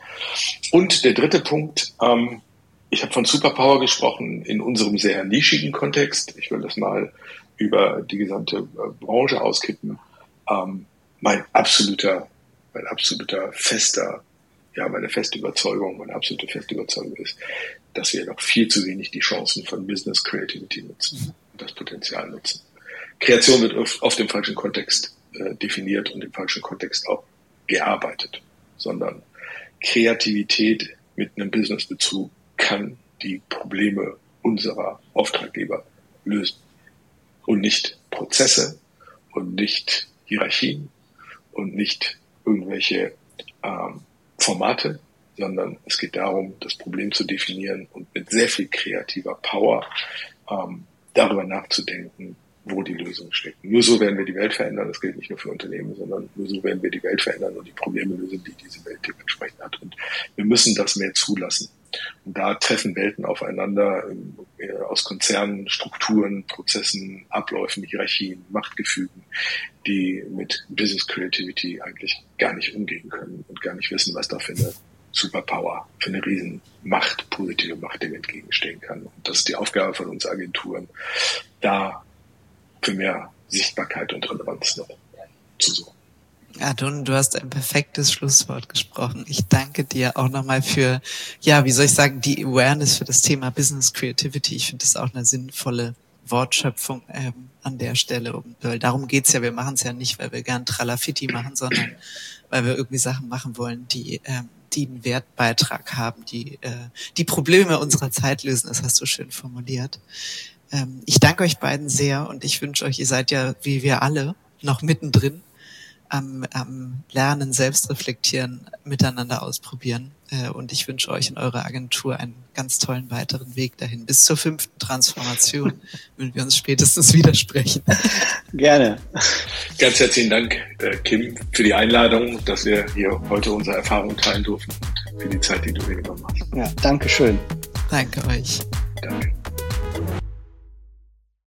Und der dritte Punkt, ähm, ich habe von Superpower gesprochen in unserem sehr nischigen Kontext. Ich will das mal über die gesamte äh, Branche auskippen. Ähm, mein absoluter, mein absoluter fester, ja, meine feste Überzeugung, meine absolute feste Überzeugung ist, dass wir noch viel zu wenig die Chancen von Business Creativity nutzen und das Potenzial nutzen. Kreation wird oft, oft im falschen Kontext äh, definiert und im falschen Kontext auch gearbeitet, sondern Kreativität mit einem Businessbezug kann die Probleme unserer Auftraggeber lösen und nicht Prozesse und nicht Hierarchien und nicht irgendwelche ähm, Formate, sondern es geht darum, das Problem zu definieren und mit sehr viel kreativer Power ähm, darüber nachzudenken, wo die Lösungen stecken. Nur so werden wir die Welt verändern. Das gilt nicht nur für Unternehmen, sondern nur so werden wir die Welt verändern und die Probleme lösen, die diese Welt dementsprechend hat. Und wir müssen das mehr zulassen. Und da treffen Welten aufeinander äh, aus Konzernen, Strukturen, Prozessen, Abläufen, Hierarchien, Machtgefügen, die mit Business Creativity eigentlich gar nicht umgehen können und gar nicht wissen, was da für eine Superpower, für eine riesen Macht, positive Macht dem entgegenstehen kann. Und das ist die Aufgabe von uns Agenturen, da für mehr Sichtbarkeit und Relevanz noch zu sorgen. Ja, du, du hast ein perfektes Schlusswort gesprochen. Ich danke dir auch nochmal für, ja, wie soll ich sagen, die Awareness für das Thema Business Creativity. Ich finde das auch eine sinnvolle Wortschöpfung ähm, an der Stelle. Weil darum geht's ja, wir machen es ja nicht, weil wir gern Tralafitti machen, sondern weil wir irgendwie Sachen machen wollen, die ähm, die einen Wertbeitrag haben, die äh, die Probleme unserer Zeit lösen. Das hast du schön formuliert. Ähm, ich danke euch beiden sehr und ich wünsche euch, ihr seid ja, wie wir alle, noch mittendrin am, am Lernen, Selbstreflektieren, miteinander ausprobieren. Äh, und ich wünsche euch in eurer Agentur einen ganz tollen weiteren Weg dahin. Bis zur fünften Transformation, wenn wir uns spätestens widersprechen. Gerne. Ganz herzlichen Dank, Kim, für die Einladung, dass wir hier heute unsere Erfahrungen teilen durften und für die Zeit, die du dir genommen hast. Ja, danke schön. Danke euch. Danke.